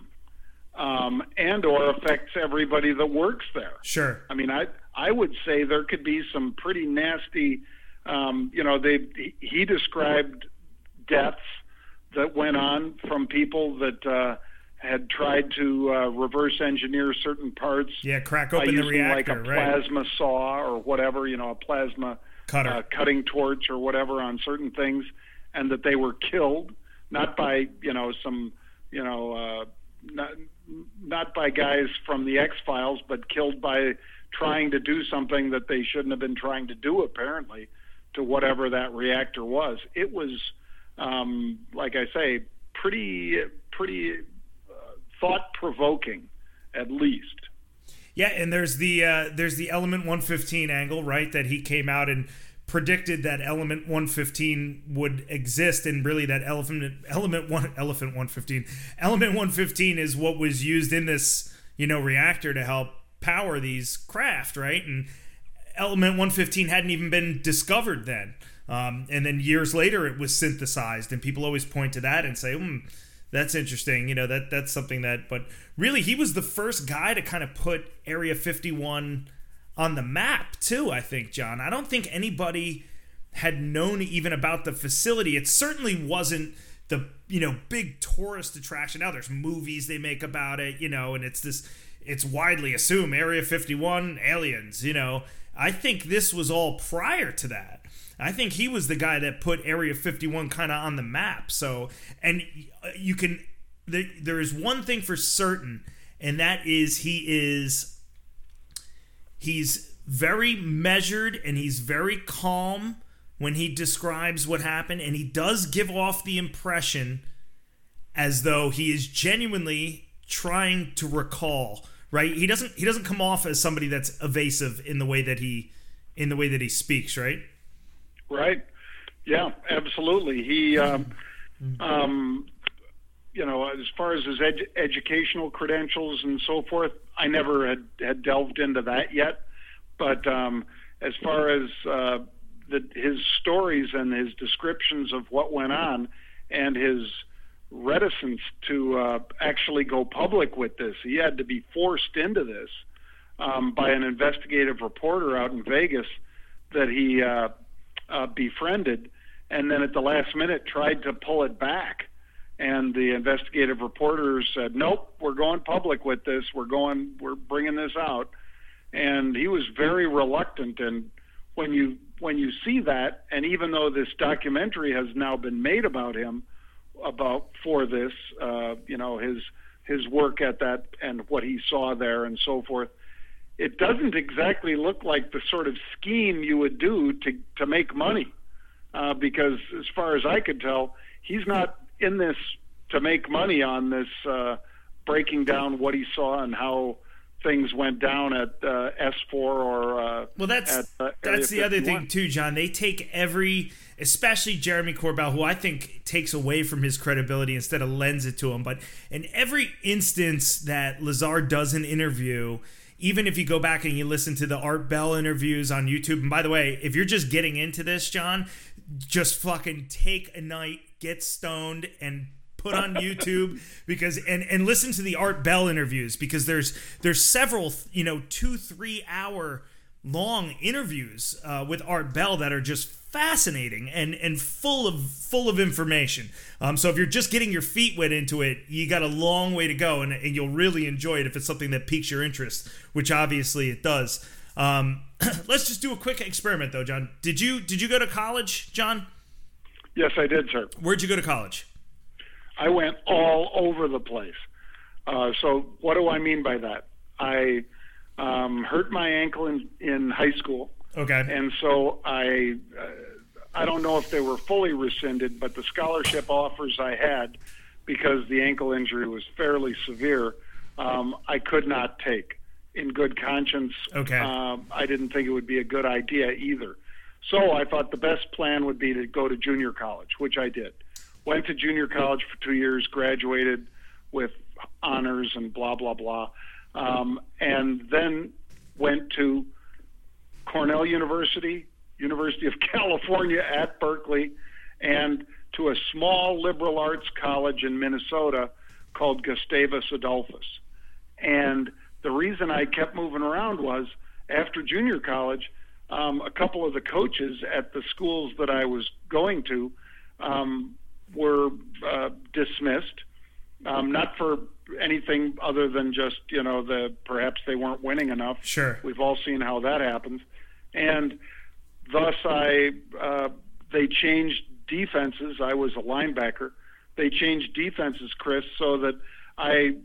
um, and or affects everybody that works there. Sure. I mean, I, I would say there could be some pretty nasty... Um, you know, they he described deaths that went on from people that uh, had tried to uh, reverse engineer certain parts. Yeah, crack open by the using reactor, like a right. plasma saw or whatever, you know, a plasma Cutter. Uh, cutting torch or whatever on certain things, and that they were killed not by, you know, some, you know, uh, not not by guys from the X-Files, but killed by trying to do something that they shouldn't have been trying to do, apparently, to whatever that reactor was. It was, um, like I say, pretty pretty uh, thought-provoking, at least. Yeah, and there's the uh, there's the Element one fifteen angle, right? That he came out and predicted that Element one fifteen would exist, and really that elephant element one elephant one fifteen Element one fifteen is what was used in this, you know, reactor to help power these craft, right? And Element one fifteen hadn't even been discovered then, um, and then years later it was synthesized, and people always point to that and say, hmm, that's interesting, you know, that that's something that, but really he was the first guy to kind of put Area fifty-one on the map too, I think, John. I don't think anybody had known even about the facility. It certainly wasn't the, you know, big tourist attraction. Now there's movies they make about it, you know, and it's this, it's widely assumed Area fifty-one, aliens, you know. I think this was all prior to that. I think he was the guy that put Area fifty-one kind of on the map. So, and you can, there, there is one thing for certain, and that is he is, he's very measured and he's very calm when he describes what happened, and he does give off the impression as though he is genuinely trying to recall, right? He doesn't, he doesn't come off as somebody that's evasive in the way that he, in the way that he speaks, right? Right. Yeah, absolutely. He, um, um, you know, as far as his ed- educational credentials and so forth, I never had, had delved into that yet. But um, as far as uh, the, his stories and his descriptions of what went on and his reticence to uh, actually go public with this, he had to be forced into this um, by an investigative reporter out in Vegas that he uh, uh, befriended, and then at the last minute tried to pull it back. And the investigative reporter said, nope, we're going public with this. We're going, we're bringing this out. And he was very reluctant. And when you, when you see that, and even though this documentary has now been made about him, about for this, uh, you know, his, his work at that and what he saw there and so forth, it doesn't exactly look like the sort of scheme you would do to, to make money. Uh, because as far as I could tell, he's not in this to make money on this, uh, breaking down what he saw and how things went down at uh, S four or uh, well, that's at, uh, that's the fifty-one. other thing too, John. They take every, especially Jeremy Corbell, who I think takes away from his credibility instead of lends it to him. But in every instance that Lazar does an interview, even if you go back and you listen to the Art Bell interviews on YouTube, and by the way, if you're just getting into this, John, just fucking take a night, get stoned, and put on YouTube because and and listen to the Art Bell interviews, because there's there's several, you know, two three hour long interviews uh, with Art Bell that are just fascinating and and full of full of information. Um, so if you're just getting your feet wet into it, you got a long way to go, and, and you'll really enjoy it if it's something that piques your interest, which obviously it does. Um, let's just do a quick experiment though, John. Did you did you go to college, John? Yes, I did, sir. Where'd you go to college? I went all over the place. Uh, so what do I mean by that? I um, hurt my ankle in, in high school. Okay. And so I, uh, I don't know if they were fully rescinded, but the scholarship offers I had, because the ankle injury was fairly severe, um, I could not take in good conscience. Okay. Um, I didn't think it would be a good idea either. So I thought the best plan would be to go to junior college, which I did. Went to junior college for two years, graduated with honors and blah, blah, blah. Um, and then went to Cornell University, University of California at Berkeley, and to a small liberal arts college in Minnesota called Gustavus Adolphus. And the reason I kept moving around was after junior college, um, a couple of the coaches at the schools that I was going to um, were uh, dismissed, um, not for anything other than just, you know, the perhaps they weren't winning enough. Sure. We've all seen how that happens. And thus I, uh, they changed defenses. I was a linebacker. They changed defenses, Chris, so that I,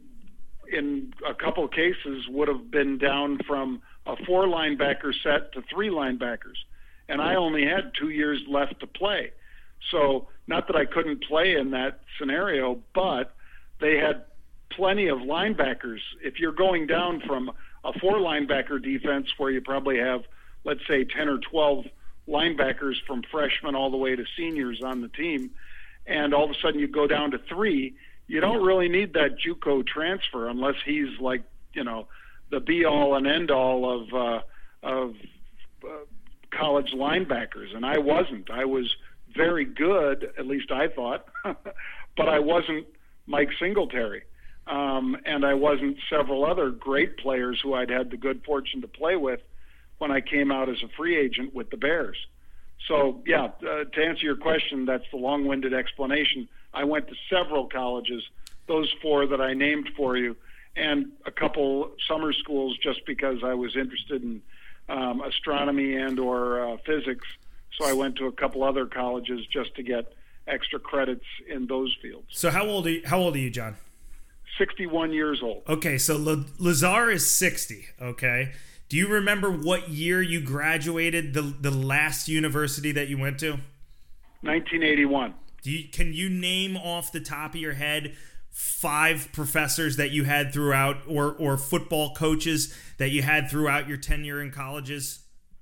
in a couple of cases, would have been down from a four linebacker set to three linebackers. And I only had two years left to play. So not that I couldn't play in that scenario, but they had plenty of linebackers. If you're going down from a four linebacker defense where you probably have, let's say, ten or twelve linebackers from freshmen all the way to seniors on the team, and all of a sudden you go down to three, you don't really need that JUCO transfer unless he's like, you know, the be all and end all of uh, of uh, college linebackers. And I wasn't. I was very good, at least I thought, but I wasn't Mike Singletary. Um, and I wasn't several other great players who I'd had the good fortune to play with when I came out as a free agent with the Bears. So, yeah, uh, to answer your question, that's the long-winded explanation. I went to several colleges, those four that I named for you, and a couple summer schools just because I was interested in um, astronomy and or uh, physics. So I went to a couple other colleges just to get extra credits in those fields. So how old are you, how old are you, John? sixty-one years old. Okay, so La- Lazar is sixty, okay? Do you remember what year you graduated, the the last university that you went to? nineteen eighty-one. Do you, can you name off the top of your head five professors that you had throughout, or, or football coaches that you had throughout your tenure in colleges?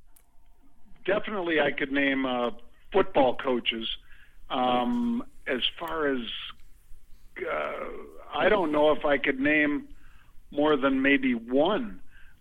Definitely I could name uh, football coaches. Um, as far as... Uh, I don't know if I could name more than maybe one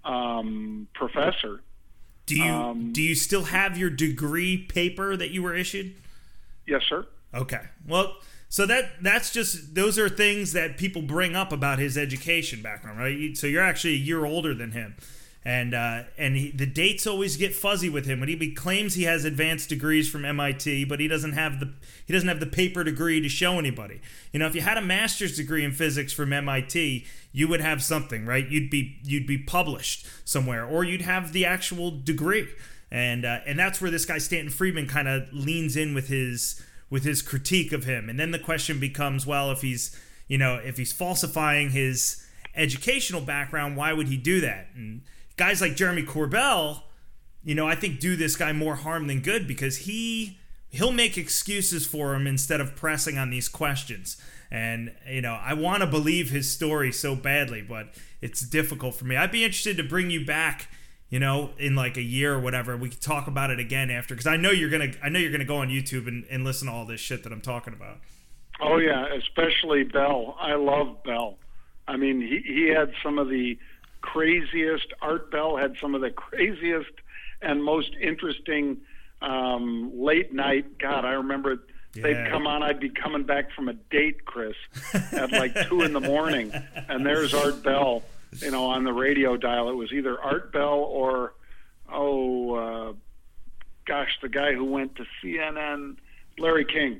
um, professor. Do you um, do you still have your degree paper that you were issued? Yes, sir. Okay. Well, so that that's just those are things that people bring up about his education background, right? So you're actually a year older than him, and uh, and he, the dates always get fuzzy with him when he, he claims he has advanced degrees from M I T, but he doesn't have the he doesn't have the paper degree to show anybody. You know, if you had a master's degree in physics from M I T, you would have something, right? You'd be you'd be published somewhere, or you'd have the actual degree, and uh, and that's where this guy Stanton Friedman kind of leans in with his with his critique of him. And then the question becomes, well, if he's you know if he's falsifying his educational background, why would he do that? And guys like Jeremy Corbell, you know, I think do this guy more harm than good because he he'll make excuses for him instead of pressing on these questions. And, you know, I want to believe his story so badly, but it's difficult for me. I'd be interested to bring you back, you know, in like a year or whatever. We could talk about it again after, because I know you're gonna I know you're gonna go on YouTube and, and listen to all this shit that I'm talking about. Oh yeah, especially Bell. I love Bell. I mean, he he had some of the craziest. Art Bell had some of the craziest and most interesting um, late night. God, I remember yeah. they'd come on. I'd be coming back from a date, Chris, at like two in the morning, and there's Art Bell, you know, on the radio dial. It was either Art Bell or oh, uh, gosh, the guy who went to C N N, Larry King,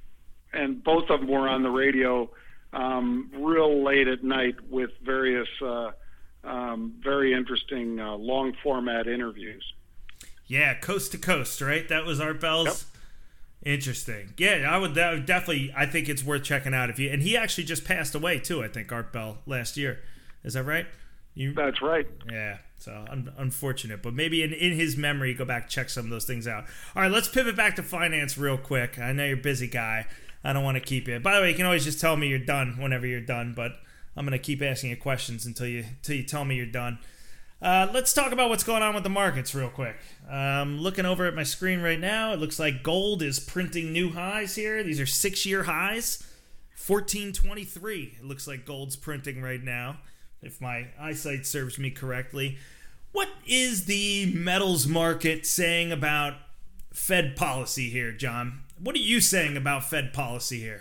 and both of them were on the radio um, real late at night with various. Uh, Um, very interesting uh, long format interviews. Yeah, coast to coast, right? That was Art Bell's. Yep. Interesting. Yeah, I would, that would definitely. I think it's worth checking out if you. And he actually just passed away too. I think Art Bell last year. Is that right? You, That's right. Yeah. So un- unfortunate, but maybe in, in his memory, go back check some of those things out. All right, let's pivot back to finance real quick. I know you're a busy guy. I don't want to keep you. By the way, you can always just tell me you're done whenever you're done, but I'm going to keep asking you questions until you until you tell me you're done. Uh, let's talk about what's going on with the markets real quick. Um, looking over at my screen right now, it looks like gold is printing new highs here. These are six-year highs, fourteen twenty-three. It looks like gold's printing right now, if my eyesight serves me correctly. What is the metals market saying about Fed policy here, John? What are you saying about Fed policy here?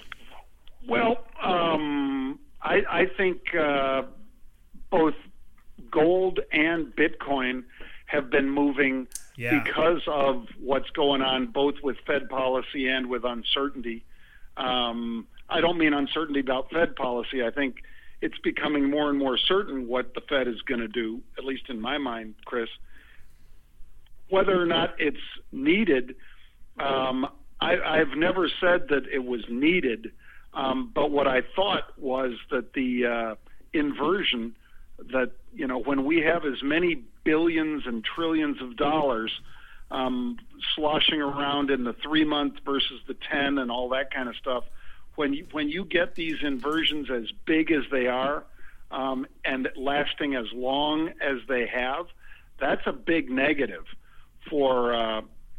Well, um, I, I think uh, both gold and Bitcoin have been moving yeah. because of what's going on both with Fed policy and with uncertainty. Um, I don't mean uncertainty about Fed policy. I think it's becoming more and more certain what the Fed is going to do, at least in my mind, Chris. Whether or not it's needed, um, I, I've never said that it was needed, um, but what I thought was that the uh, inversion, that, you know, when we have as many billions and trillions of dollars um, sloshing around in the three-month versus the ten and all that kind of stuff, when you, when you get these inversions as big as they are um, and lasting as long as they have, that's a big negative for uh,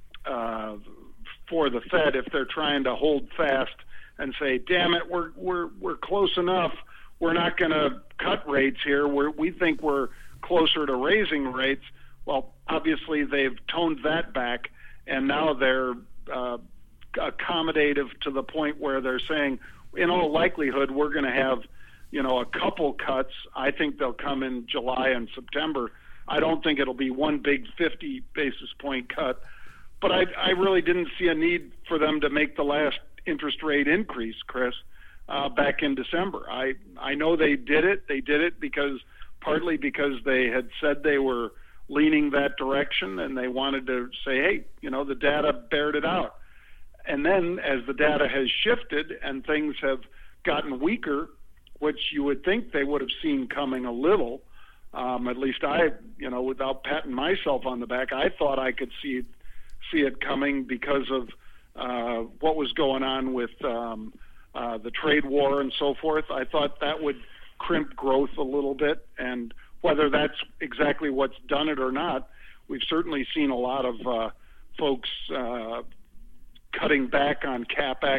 uh, for the Fed if they're trying to hold fast and say, "Damn it, we're we're we're close enough. We're not going to cut rates here. We're, we think we're closer to raising rates." Well, obviously they've toned that back, and now they're uh, accommodative to the point where they're saying, in all likelihood, we're going to have, you know, a couple cuts. I think they'll come in July and September. I don't think it'll be one big fifty basis point cut, but I, I really didn't see a need for them to make the last interest rate increase, Chris, uh, back in December. I, I know they did it. They did it because partly because they had said they were leaning that direction and they wanted to say, hey, you know, the data bared it out. And then as the data has shifted and things have gotten weaker, which you would think they would have seen coming a little, um, at least I, you know, without patting myself on the back, I thought I could see it, see it coming because of uh, what was going on with um, uh, the trade war and so forth. I thought that would crimp growth a little bit, and whether that's exactly what's done it or not, we've certainly seen a lot of uh, folks uh, cutting back on CapEx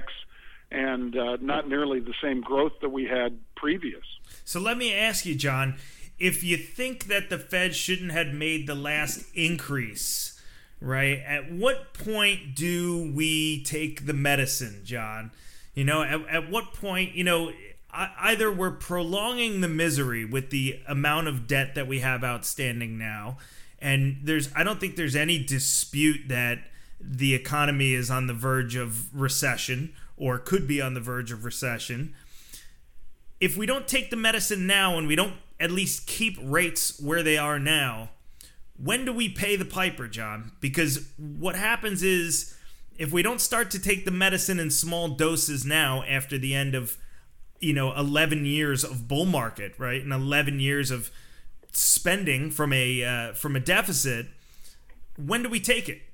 and uh, not nearly the same growth that we had previous. So let me ask you, John, if you think that the Fed shouldn't have made the last increase, right, at what point do we take the medicine, John? You know, at, at what point, you know, either we're prolonging the misery with the amount of debt that we have outstanding now, and there's I don't think there's any dispute that the economy is on the verge of recession or could be on the verge of recession. If we don't take the medicine now and we don't at least keep rates where they are now, when do we pay the piper, John? Because what happens is if we don't start to take the medicine in small doses now after the end of, you know, eleven years of bull market, right, and eleven years of spending from a uh, from a deficit, when do we take it?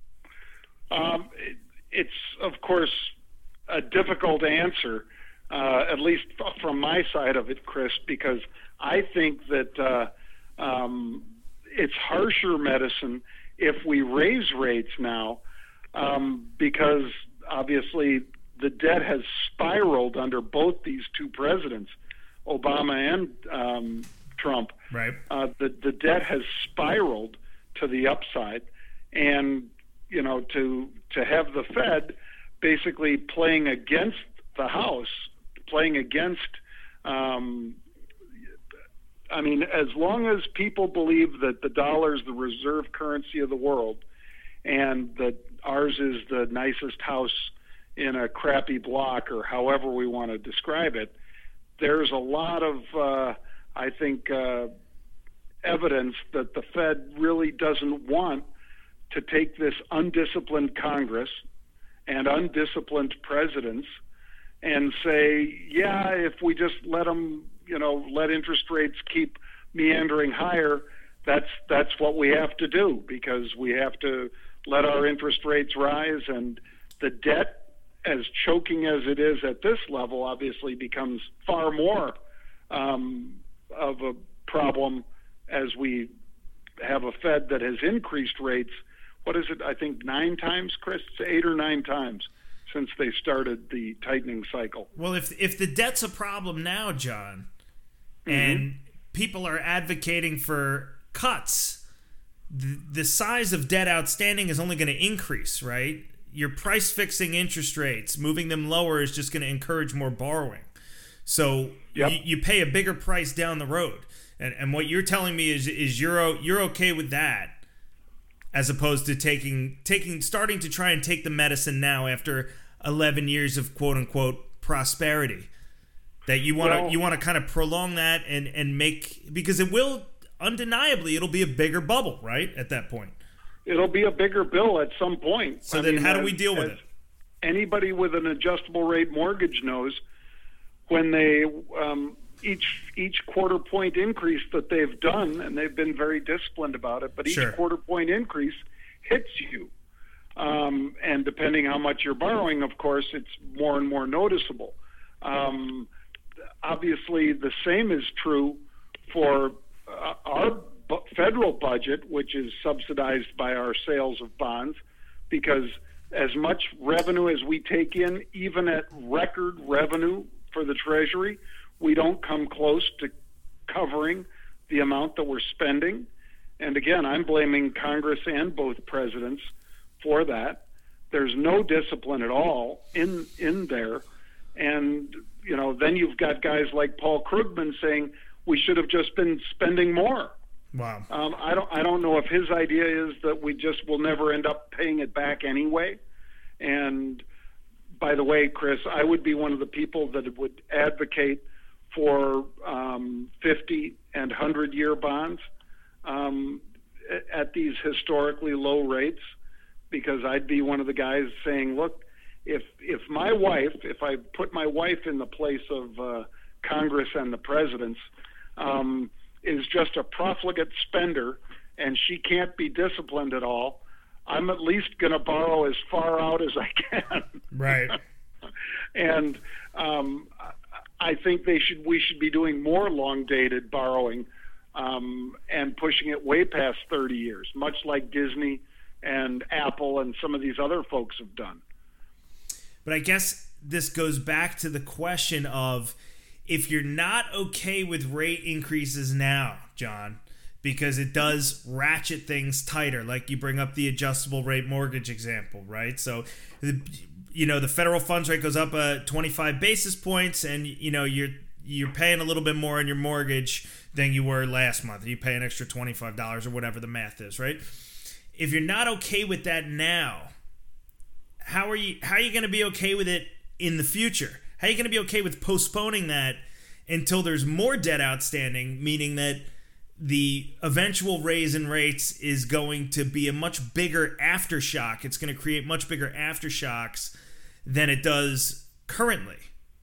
Um, it, it's, of course, a difficult answer, uh, at least from my side of it, Chris, because I think that uh, um, it's harsher medicine if we raise rates now, um, because obviously the debt has spiraled under both these two presidents, Obama and um, Trump. Right. Uh, the the debt has spiraled to the upside, and you know, to to have the Fed basically playing against the House, playing against. Um, I mean, as long as people believe that the dollar is the reserve currency of the world, and that ours is the nicest house in a crappy block, or however we want to describe it, there's a lot of, uh, I think, uh, evidence that the Fed really doesn't want to take this undisciplined Congress and undisciplined presidents and say, yeah, if we just let them, you know, let interest rates keep meandering higher, that's that's what we have to do, because we have to let our interest rates rise, and the debt, as choking as it is at this level, obviously becomes far more um, of a problem as we have a Fed that has increased rates. What is it? I think nine times, Chris? It's eight or nine times since they started the tightening cycle. Well, if if the debt's a problem now, John, mm-hmm. and people are advocating for cuts, the, the size of debt outstanding is only going to increase, right? You're price fixing interest rates. Moving them lower is just going to encourage more borrowing. So yep. you, you pay a bigger price down the road. And and what you're telling me is is you're you're okay with that, as opposed to taking taking starting to try and take the medicine now after eleven years of quote unquote prosperity. That you want to well, you want to kind of prolong that and and make, because it will undeniably it'll be a bigger bubble, right, at that point. It'll be a bigger bill at some point. So I then mean, how do as, we deal with it? Anybody with an adjustable rate mortgage knows when they um, each each quarter point increase that they've done, and they've been very disciplined about it, but each sure. quarter point increase hits you. Um, and depending how much you're borrowing, of course, it's more and more noticeable. Um, obviously, the same is true for uh, our bu- federal budget, which is subsidized by our sales of bonds, because as much revenue as we take in, even at record revenue for the Treasury, we don't come close to covering the amount that we're spending. And again, I'm blaming Congress and both presidents for that. There's no discipline at all in in there. And, you know, then you've got guys like Paul Krugman saying we should have just been spending more. Wow. Um, I don't I don't know if his idea is that we just will never end up paying it back anyway. And by the way, Chris, I would be one of the people that would advocate for um, fifty and one hundred year bonds um, at these historically low rates, because I'd be one of the guys saying, look, if if my wife, if I put my wife in the place of uh, Congress and the presidents, um, is just a profligate spender and she can't be disciplined at all, I'm at least going to borrow as far out as I can. Right. And um, I think they should. We should be doing more long-dated borrowing um, and pushing it way past thirty years, much like Disney and Apple and some of these other folks have done. But I guess this goes back to the question of, if you're not okay with rate increases now, John, because it does ratchet things tighter, like you bring up the adjustable rate mortgage example, right? So, the, you know, the federal funds rate goes up uh, twenty-five basis points, and you know you're you're paying a little bit more on your mortgage than you were last month. You pay an extra twenty-five dollars or whatever the math is, right? If you're not okay with that now, how are you how are you going to be okay with it in the future? How are you going to be okay with postponing that until there's more debt outstanding, meaning that the eventual raise in rates is going to be a much bigger aftershock? It's going to create much bigger aftershocks than it does currently.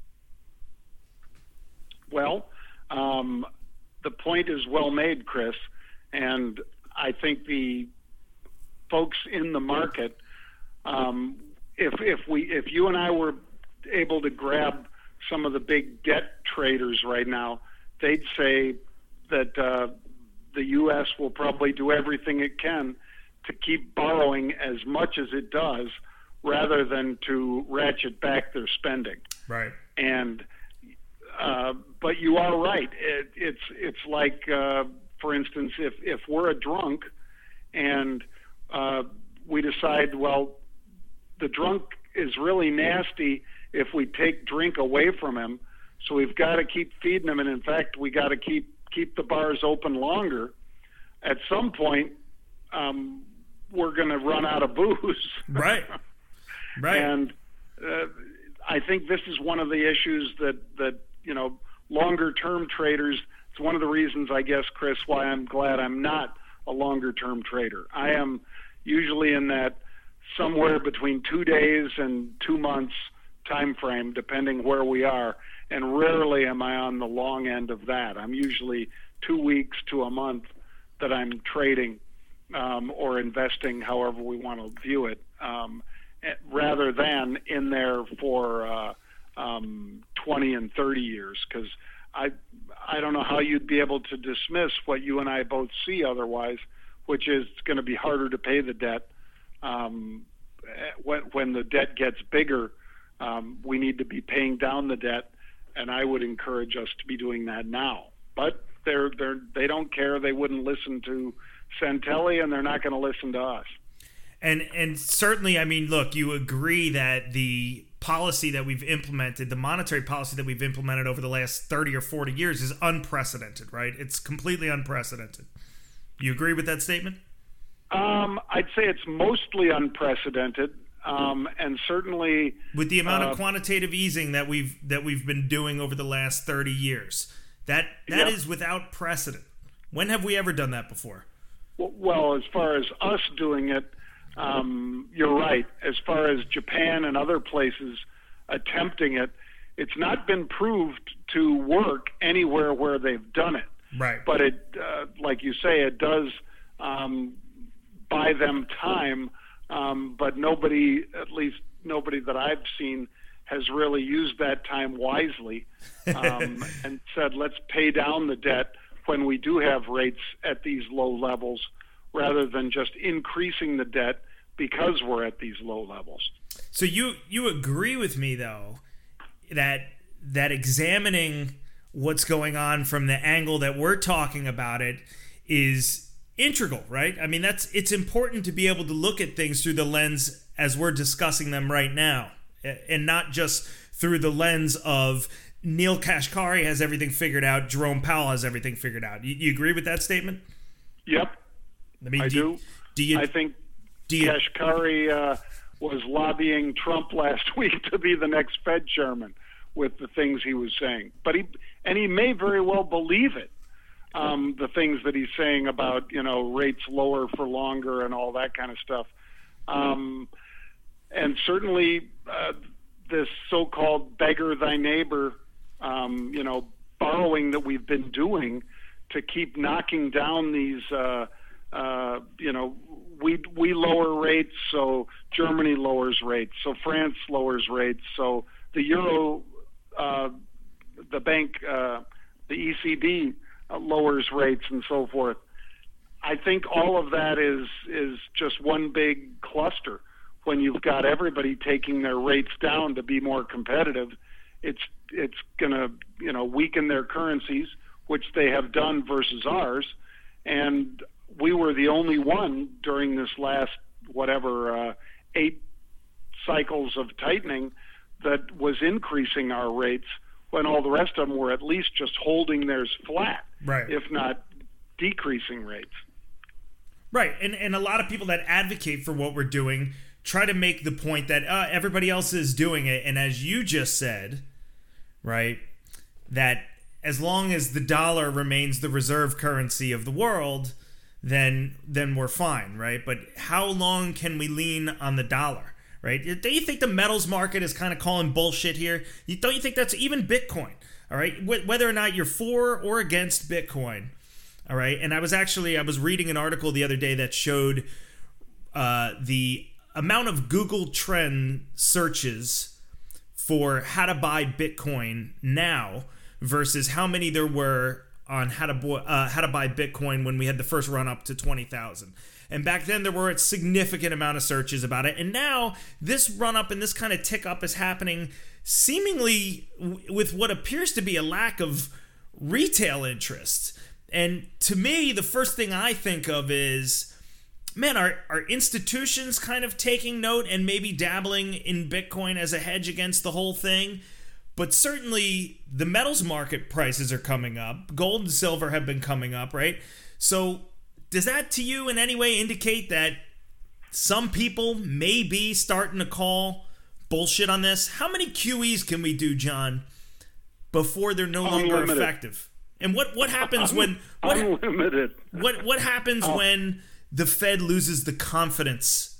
Well, um, the point is well made, Chris, and I think the folks in the market, um, if if we if you and I were able to grab some of the big debt traders right now, they'd say that uh, the U S will probably do everything it can to keep borrowing as much as it does, rather than to ratchet back their spending. Right. And uh, but you are right. It, it's it's like, uh, for instance, if if we're a drunk and uh, we decide, well, the drunk is really nasty if we take drink away from him, so we've got to keep feeding him, and in fact, we got to keep keep the bars open longer. At some point, um, we're going to run out of booze. Right. Right. And uh, I think this is one of the issues that that you know longer term traders. It's one of the reasons, I guess, Chris, why I'm glad I'm not a longer term trader. I am usually in that somewhere between two days and two months time frame, depending where we are, and rarely am I on the long end of that. I'm usually two weeks to a month that I'm trading um, or investing, however we want to view it, um, rather than in there for uh, um, twenty and thirty years, because I I don't know how you'd be able to dismiss what you and I both see otherwise, which is it's going to be harder to pay the debt. Um, when, when the debt gets bigger, um, we need to be paying down the debt, and I would encourage us to be doing that now. But they're they're they don't care. They wouldn't listen to Santelli, and they're not going to listen to us. And and certainly, I mean, look, you agree that the policy that we've implemented, the monetary policy that we've implemented over the last thirty or forty years is unprecedented, right? It's completely unprecedented. You agree with that statement? Um, I'd say it's mostly unprecedented, um, and certainly with the amount uh, of quantitative easing that we've that we've been doing over the last thirty years, that that yep. is without precedent. When have we ever done that before? Well, as far as us doing it, um, you're right. As far as Japan and other places attempting it, it's not been proved to work anywhere where they've done it. Right. But it, uh, like you say, it does um, buy them time um, but nobody, at least nobody that I've seen, has really used that time wisely um, and said, let's pay down the debt when we do have rates at these low levels, rather than just increasing the debt because we're at these low levels. So you you agree with me, though, that that examining what's going on from the angle that we're talking about it is integral, right? I mean, that's it's important to be able to look at things through the lens as we're discussing them right now, and not just through the lens of Neil Kashkari has everything figured out, Jerome Powell has everything figured out. You, you agree with that statement? Yep, I, mean, I do. do. do you, I think do you, Kashkari uh, was lobbying Trump last week to be the next Fed chairman with the things he was saying. But he and he may very well believe it. Um, the things that he's saying about, you know, rates lower for longer and all that kind of stuff. Um, and certainly uh, this so-called beggar thy neighbor, um, you know, borrowing that we've been doing to keep knocking down these, uh, uh, you know, we we lower rates, so Germany lowers rates, so France lowers rates, so the euro, uh, the bank, uh, the E C B uh, lowers rates, and so forth. I think all of that is is just one big cluster. When you've got everybody taking their rates down to be more competitive, it's it's going to, you know, weaken their currencies, which they have done versus ours. And we were the only one during this last whatever uh, eight cycles of tightening that was increasing our rates, when all the rest of them were at least just holding theirs flat, right, if not decreasing rates. Right, and and a lot of people that advocate for what we're doing try to make the point that uh, everybody else is doing it, and as you just said, right, that as long as the dollar remains the reserve currency of the world, then then we're fine, right? But how long can we lean on the dollar, right? Do you think the metals market is kind of calling bullshit here? You, don't you think that's even Bitcoin, all right? Wh- whether or not you're for or against Bitcoin, all right? And I was actually, I was reading an article the other day that showed uh, the amount of Google trend searches for how to buy Bitcoin now versus how many there were on how to bo- uh, how to buy Bitcoin when we had the first run up to twenty thousand. And back then there were a significant amount of searches about it. And now this run up and this kind of tick up is happening seemingly w- with what appears to be a lack of retail interest. And to me, the first thing I think of is, man, are, are institutions kind of taking note and maybe dabbling in Bitcoin as a hedge against the whole thing? But certainly the metals market prices are coming up. Gold and silver have been coming up, right? So does that to you in any way indicate that some people may be starting to call bullshit on this? How many Q Es can we do, John, before they're no longer Unlimited. effective? And what, what happens when... What, Unlimited. What, what happens Oh. when the Fed loses the confidence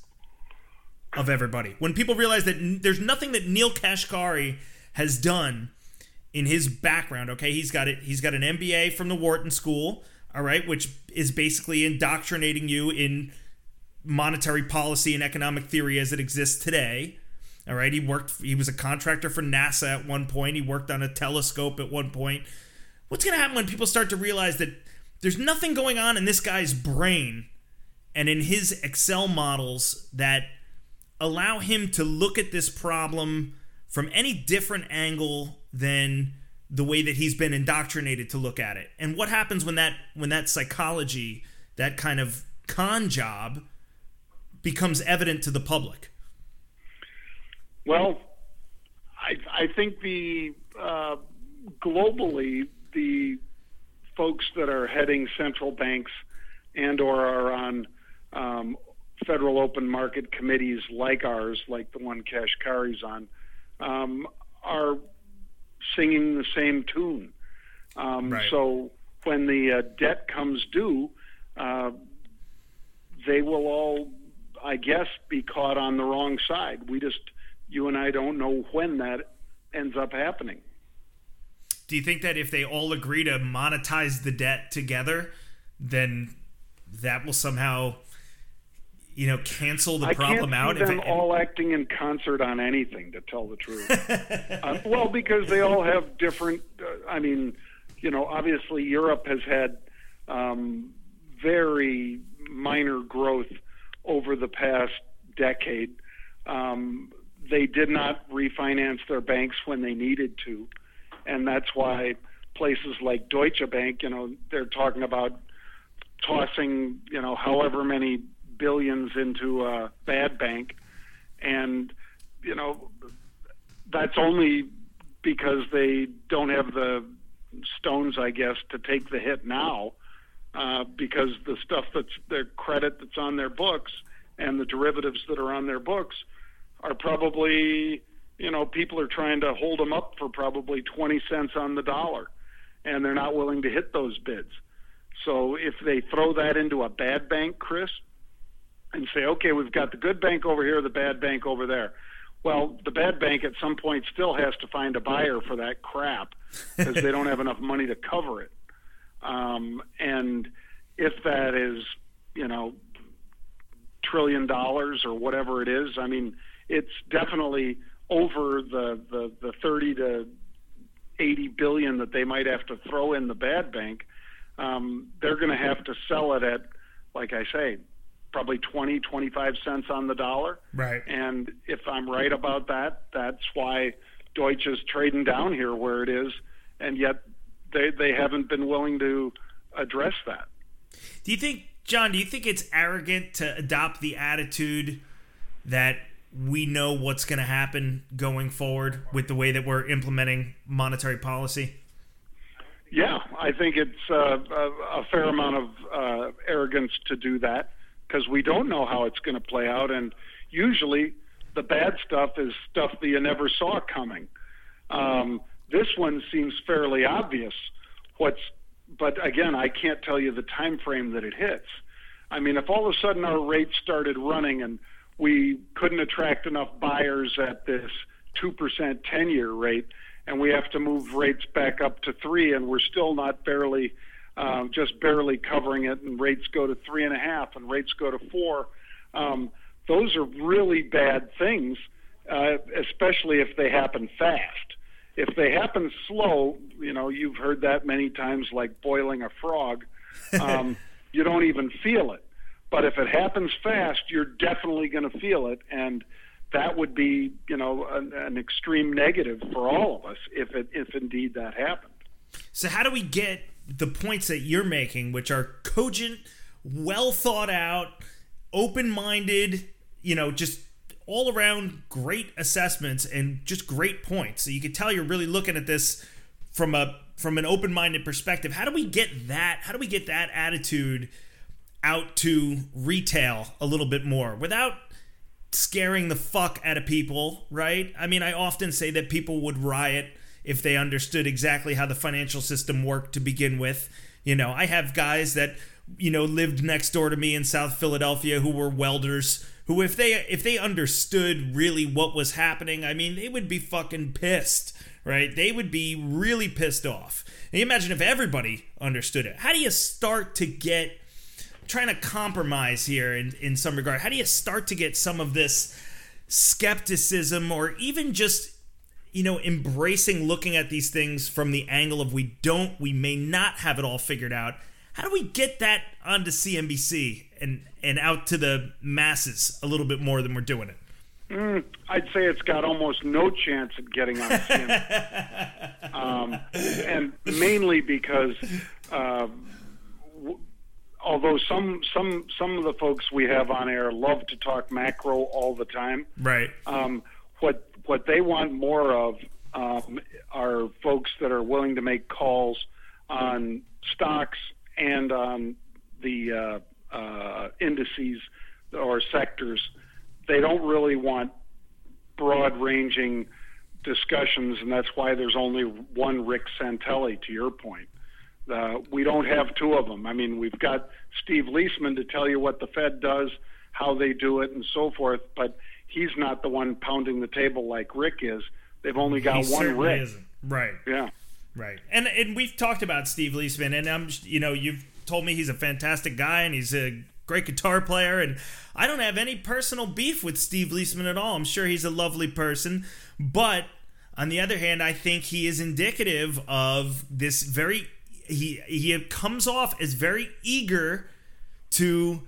of everybody? When people realize that n- there's nothing that Neil Kashkari has done in his background, okay? He's got it. He's got an M B A from the Wharton School, all right, which is basically indoctrinating you in monetary policy and economic theory as it exists today. All right, he worked. He was a contractor for NASA at one point. He worked on a telescope at one point. What's going to happen when people start to realize that there's nothing going on in this guy's brain and in his Excel models that allow him to look at this problem from any different angle than the way that he's been indoctrinated to look at it? And what happens when that when that psychology, that kind of con job, becomes evident to the public? Well, I, I think the uh, globally the folks that are heading central banks and or are on um, federal open market committees like ours, like the one Kashkari's on, um, are singing the same tune. Um, Right. So when the uh, debt comes due, uh, they will all, I guess, be caught on the wrong side. We just, you and I don't know when that ends up happening. Do you think that if they all agree to monetize the debt together, then that will somehow, you know, cancel the I problem can't out? see If them it, all acting in concert on anything, to tell the truth. uh, well, because they all have different. Uh, I mean, you know, obviously Europe has had um, very minor growth over the past decade. Um, they did not refinance their banks when they needed to, and that's why places like Deutsche Bank, you know, they're talking about tossing, you know, however many billions into a bad bank, and you know, that's only because they don't have the stones, I guess, to take the hit now, uh, because the stuff that's their credit that's on their books and the derivatives that are on their books are probably, you know, people are trying to hold them up for probably twenty cents on the dollar, and they're not willing to hit those bids. So if they throw that into a bad bank, Chris, and say, okay, we've got the good bank over here, the bad bank over there. Well, the bad bank at some point still has to find a buyer for that crap because they don't have enough money to cover it. Um, and if that is, you know, trillion dollars or whatever it is, I mean, it's definitely over the, the, the thirty to eighty billion that they might have to throw in the bad bank. Um, they're going to have to sell it at, like I say, probably twenty, twenty-five cents on the dollar. Right. And if I'm right about that, that's why Deutsche is trading down here where it is, and yet they they haven't been willing to address that. Do you think, John, do you think it's arrogant to adopt the attitude that we know what's going to happen going forward with the way that we're implementing monetary policy? Yeah, I think it's uh, a, a fair amount of uh, arrogance to do that because we don't know how it's going to play out, and usually the bad stuff is stuff that you never saw coming. Um, this one seems fairly obvious. What's, but again, I can't tell you the time frame that it hits. I mean, if all of a sudden our rates started running and we couldn't attract enough buyers at this two percent ten-year rate, and we have to move rates back up to three, and we're still not barely, um, just barely covering it, and rates go to three and a half, and rates go to four. Um, those are really bad things, uh, especially if they happen fast. If they happen slow, you know, you've heard that many times, like boiling a frog. Um, you don't even feel it. But if it happens fast, you're definitely going to feel it, and that would be, you know, an, an extreme negative for all of us if it, if indeed that happened. So how do we get the points that you're making, which are cogent, well thought out, open-minded, you know, just all around great assessments and just great points? So you can tell you're really looking at this from a from an open-minded perspective. How do we get that? How do we get that attitude out to retail a little bit more without scaring the fuck out of people, right? I mean, I often say that people would riot if they understood exactly how the financial system worked to begin with. You know, I have guys that, you know, lived next door to me in South Philadelphia who were welders, who if they if they understood really what was happening, I mean, they would be fucking pissed, right? They would be really pissed off. And you imagine if everybody understood it. How do you start to get trying to compromise here in, in some regard? How do you start to get some of this skepticism or even just, you know, embracing looking at these things from the angle of we don't, we may not have it all figured out? How do we get that onto C N B C and, and out to the masses a little bit more than we're doing it? Mm, I'd say it's got almost no chance of getting on C N B C. um, and mainly because uh, w- although some some some of the folks we have on air love to talk macro all the time, right? Um, what what they want more of um, are folks that are willing to make calls on stocks and on the uh, uh, indices or sectors. They don't really want broad-ranging discussions, and that's why there's only one Rick Santelli, to your point. Uh, we don't have two of them. I mean, we've got Steve Leisman to tell you what the Fed does, how they do it, and so forth, but he's not the one pounding the table like Rick is. They've only got he one Rick. Isn't. Right. Yeah. Right. And and we've talked about Steve Leisman, and I'm, you know, you've told me he's a fantastic guy and he's a great guitar player, and I don't have any personal beef with Steve Leisman at all. I'm sure he's a lovely person, but on the other hand, I think he is indicative of this very, he he comes off as very eager to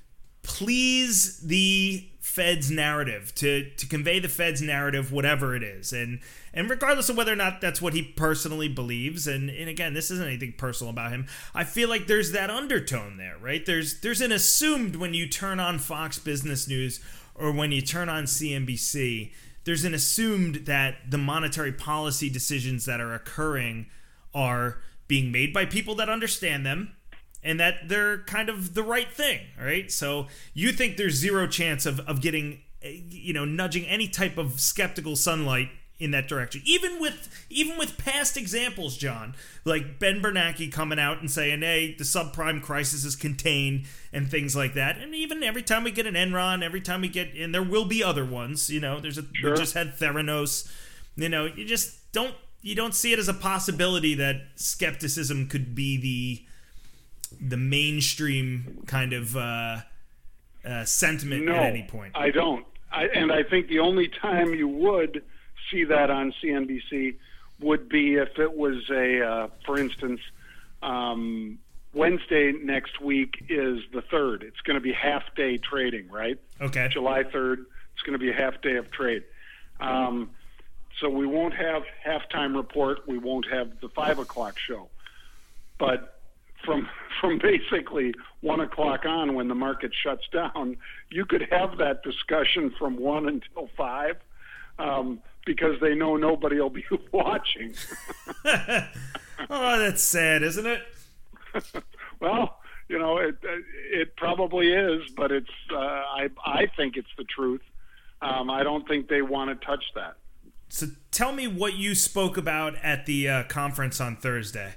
please the Fed's narrative, to to convey the Fed's narrative, whatever it is. And and regardless of whether or not that's what he personally believes, and, and again, this isn't anything personal about him, I feel like there's that undertone there, right? There's there's an assumed when you turn on Fox Business News or when you turn on C N B C, there's an assumed that the monetary policy decisions that are occurring are being made by people that understand them, and that they're kind of the right thing, right? So you think there's zero chance of, of getting, you know, nudging any type of skeptical sunlight in that direction. Even with even with past examples, John, like Ben Bernanke coming out and saying, hey, the subprime crisis is contained and things like that. And even every time we get an Enron, every time we get, and there will be other ones, you know, there's a, sure. we just had Theranos, you know, you just don't, you don't see it as a possibility that skepticism could be the the mainstream kind of uh, uh, sentiment no, at any point. I don't. I, and I think the only time you would see that on C N B C would be if it was a, uh, for instance, um, Wednesday next week is the third. It's going to be half-day trading, right? Okay. July third, it's going to be a half-day of trade. Um, so we won't have halftime report. We won't have the five o'clock show. But from from basically one o'clock on, when the market shuts down, you could have that discussion from one until five, um, because they know nobody will be watching. Oh, that's sad, isn't it? Well, you know, it it probably is, but it's uh, I I think it's the truth. Um, I don't think they want to touch that. So tell me what you spoke about at the uh, conference on Thursday.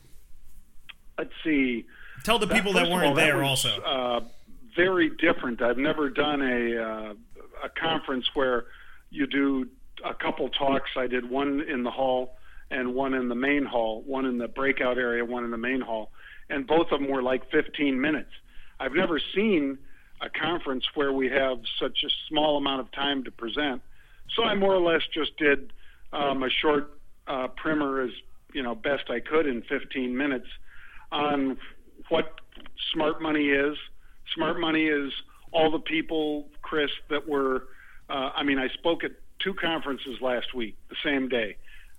Let's see. Tell the people that, that weren't all, that there was, also. Uh, very different. I've never done a uh, a conference where you do a couple talks. I did one in the hall and one in the main hall, one in the breakout area, one in the main hall, and both of them were like fifteen minutes. I've never seen a conference where we have such a small amount of time to present. So I more or less just did um, a short uh, primer as you know best I could in fifteen minutes on what smart money is. Smart money is all the people, Chris, that were, uh, I mean, I spoke at two conferences last week, the same day.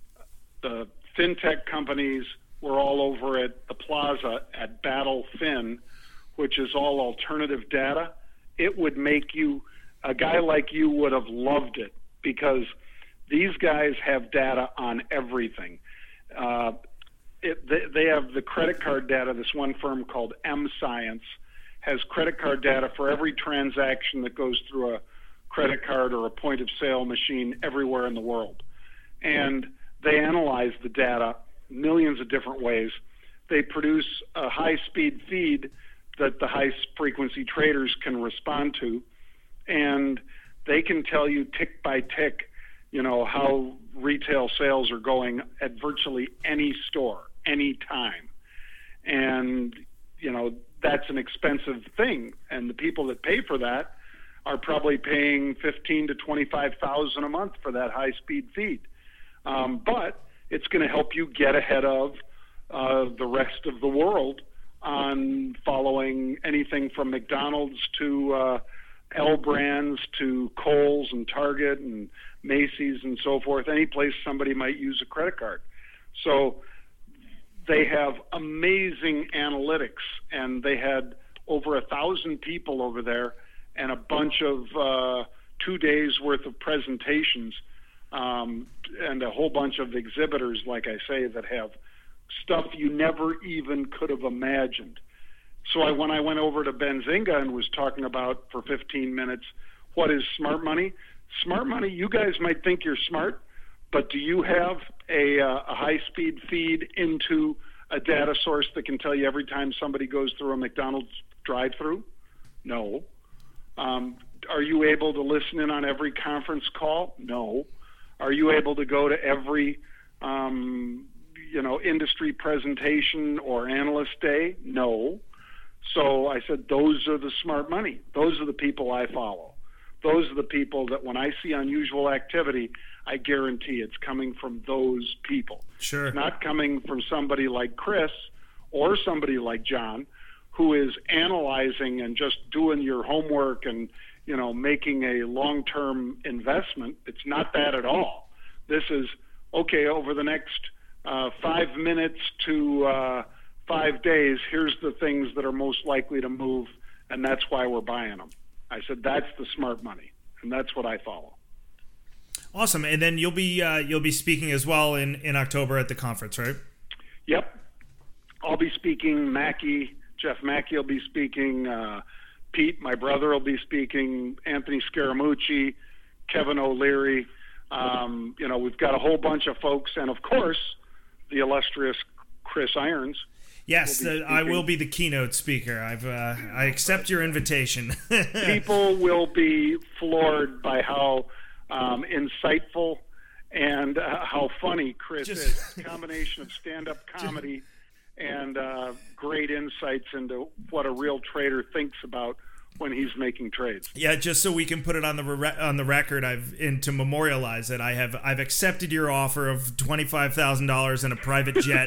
The fintech companies were all over at the plaza at Battle Fin, which is all alternative data. It would make you, a guy like you would have loved it, because these guys have data on everything. Uh, It, they, they have the credit card data. This one firm called M Science has credit card data for every transaction that goes through a credit card or a point of sale machine everywhere in the world. And they analyze the data millions of different ways. They produce a high-speed feed that the high-frequency traders can respond to, and they can tell you tick by tick, you know, how retail sales are going at virtually any store, any time. And, you know, that's an expensive thing. And the people that pay for that are probably paying fifteen to twenty-five thousand a month for that high speed feed. Um, but it's going to help you get ahead of uh, the rest of the world on following anything from McDonald's to uh, L Brands to Kohl's and Target and Macy's and so forth, any place somebody might use a credit card. So they have amazing analytics, and they had over a thousand people over there and a bunch of uh, two days worth of presentations, um, and a whole bunch of exhibitors, like I say, that have stuff you never even could have imagined. So I, when I went over to Benzinga and was talking about for fifteen minutes, what is smart money? Smart money, you guys might think you're smart, but do you have a, uh, a high-speed feed into a data source that can tell you every time somebody goes through a McDonald's drive-through? No. Um, are you able to listen in on every conference call? No. Are you able to go to every, um, you know, industry presentation or analyst day? No. So I said, those are the smart money. Those are the people I follow. Those are the people that when I see unusual activity, I guarantee it's coming from those people. Sure. It's not coming from somebody like Chris or somebody like John, who is analyzing and just doing your homework and, you know, making a long-term investment. It's not that at all. This is, okay, over the next uh, five minutes to uh, five days, here's the things that are most likely to move, and that's why we're buying them. I said, that's the smart money, and that's what I follow. Awesome. And then you'll be uh, you'll be speaking as well in, in October at the conference, right? Yep. I'll be speaking. Mackey, Jeff Mackey will be speaking. Uh, Pete, my brother, will be speaking. Anthony Scaramucci, Kevin O'Leary. Um, you know, we've got a whole bunch of folks, and of course, the illustrious Chris Irons. Yes, will uh, I will be the keynote speaker. I've uh, I accept your invitation. People will be floored by how um, insightful and uh, how funny Chris Just, is. A combination of stand-up comedy and uh, great insights into what a real trader thinks about when he's making trades. Yeah, just so we can put it on the re- on the record, I've and to memorialize it, I have I've accepted your offer of twenty-five thousand dollars in a private jet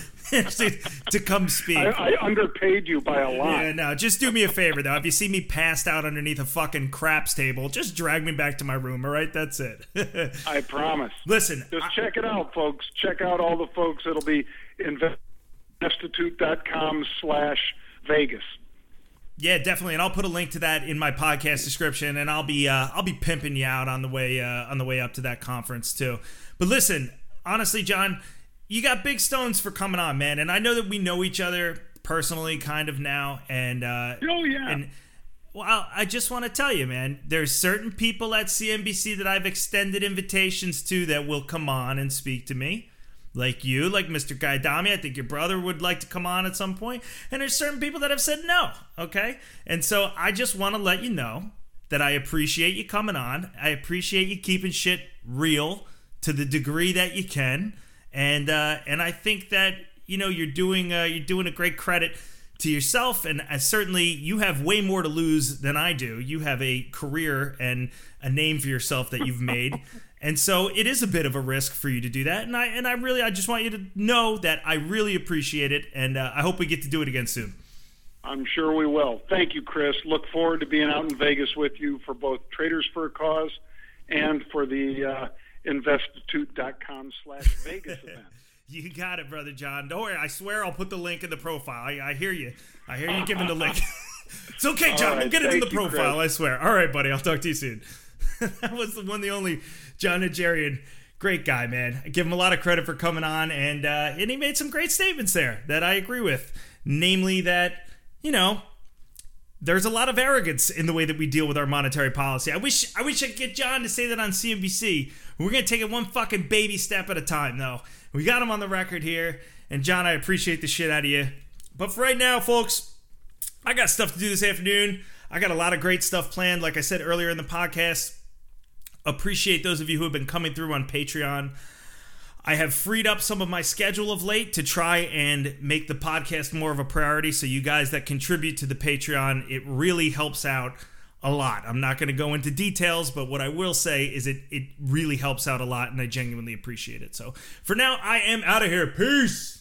to, to come speak. I, I underpaid you by a lot. Yeah, no, just do me a favor though. If you see me passed out underneath a fucking craps table, just drag me back to my room. All right, that's it. I promise. Listen, just I, check it out, folks. Check out all the folks. It'll be investinstitute dot com slash Vegas. Yeah, definitely, and I'll put a link to that in my podcast description, and I'll be uh, I'll be pimping you out on the way uh, on the way up to that conference too. But listen, honestly, John, you got big stones for coming on, man, and I know that we know each other personally, kind of now, and uh, oh yeah, and well, I just want to tell you, man, there's certain people at C N B C that I've extended invitations to that will come on and speak to me. Like you, like Mister Gaidami, I think your brother would like to come on at some point. And there's certain people that have said no, okay? And so I just want to let you know that I appreciate you coming on. I appreciate you keeping shit real to the degree that you can. And uh, and I think that, you know, you're doing uh, you're doing a great credit to yourself. And uh, certainly you have way more to lose than I do. You have a career and a name for yourself that you've made. And so it is a bit of a risk for you to do that. And I and I really, I just want you to know that I really appreciate it. And uh, I hope we get to do it again soon. I'm sure we will. Thank you, Chris. Look forward to being out in Vegas with you for both Traders for a Cause and for the uh, investinstitute dot com slash Vegas event. You got it, Brother John. Don't worry. I swear I'll put the link in the profile. I, I hear you. I hear you giving the link. It's okay, John. Right, we'll get it in the you, profile, Chris. I swear. All right, buddy. I'll talk to you soon. That was the one, the only John Najarian. Great guy, man. I give him a lot of credit for coming on, and uh, and he made some great statements there that I agree with. Namely that, you know, there's a lot of arrogance in the way that we deal with our monetary policy. I wish I wish I could get John to say that on C N B C. We're going to take it one fucking baby step at a time, though. We got him on the record here, and John, I appreciate the shit out of you. But for right now, folks, I got stuff to do this afternoon. I got a lot of great stuff planned, like I said earlier in the podcast. Appreciate those of you who have been coming through on Patreon. I have freed up some of my schedule of late to try and make the podcast more of a priority. So you guys that contribute to the Patreon, it really helps out a lot. I'm not going to go into details, but what I will say is it, it really helps out a lot, and I genuinely appreciate it. So for now, I am out of here. Peace!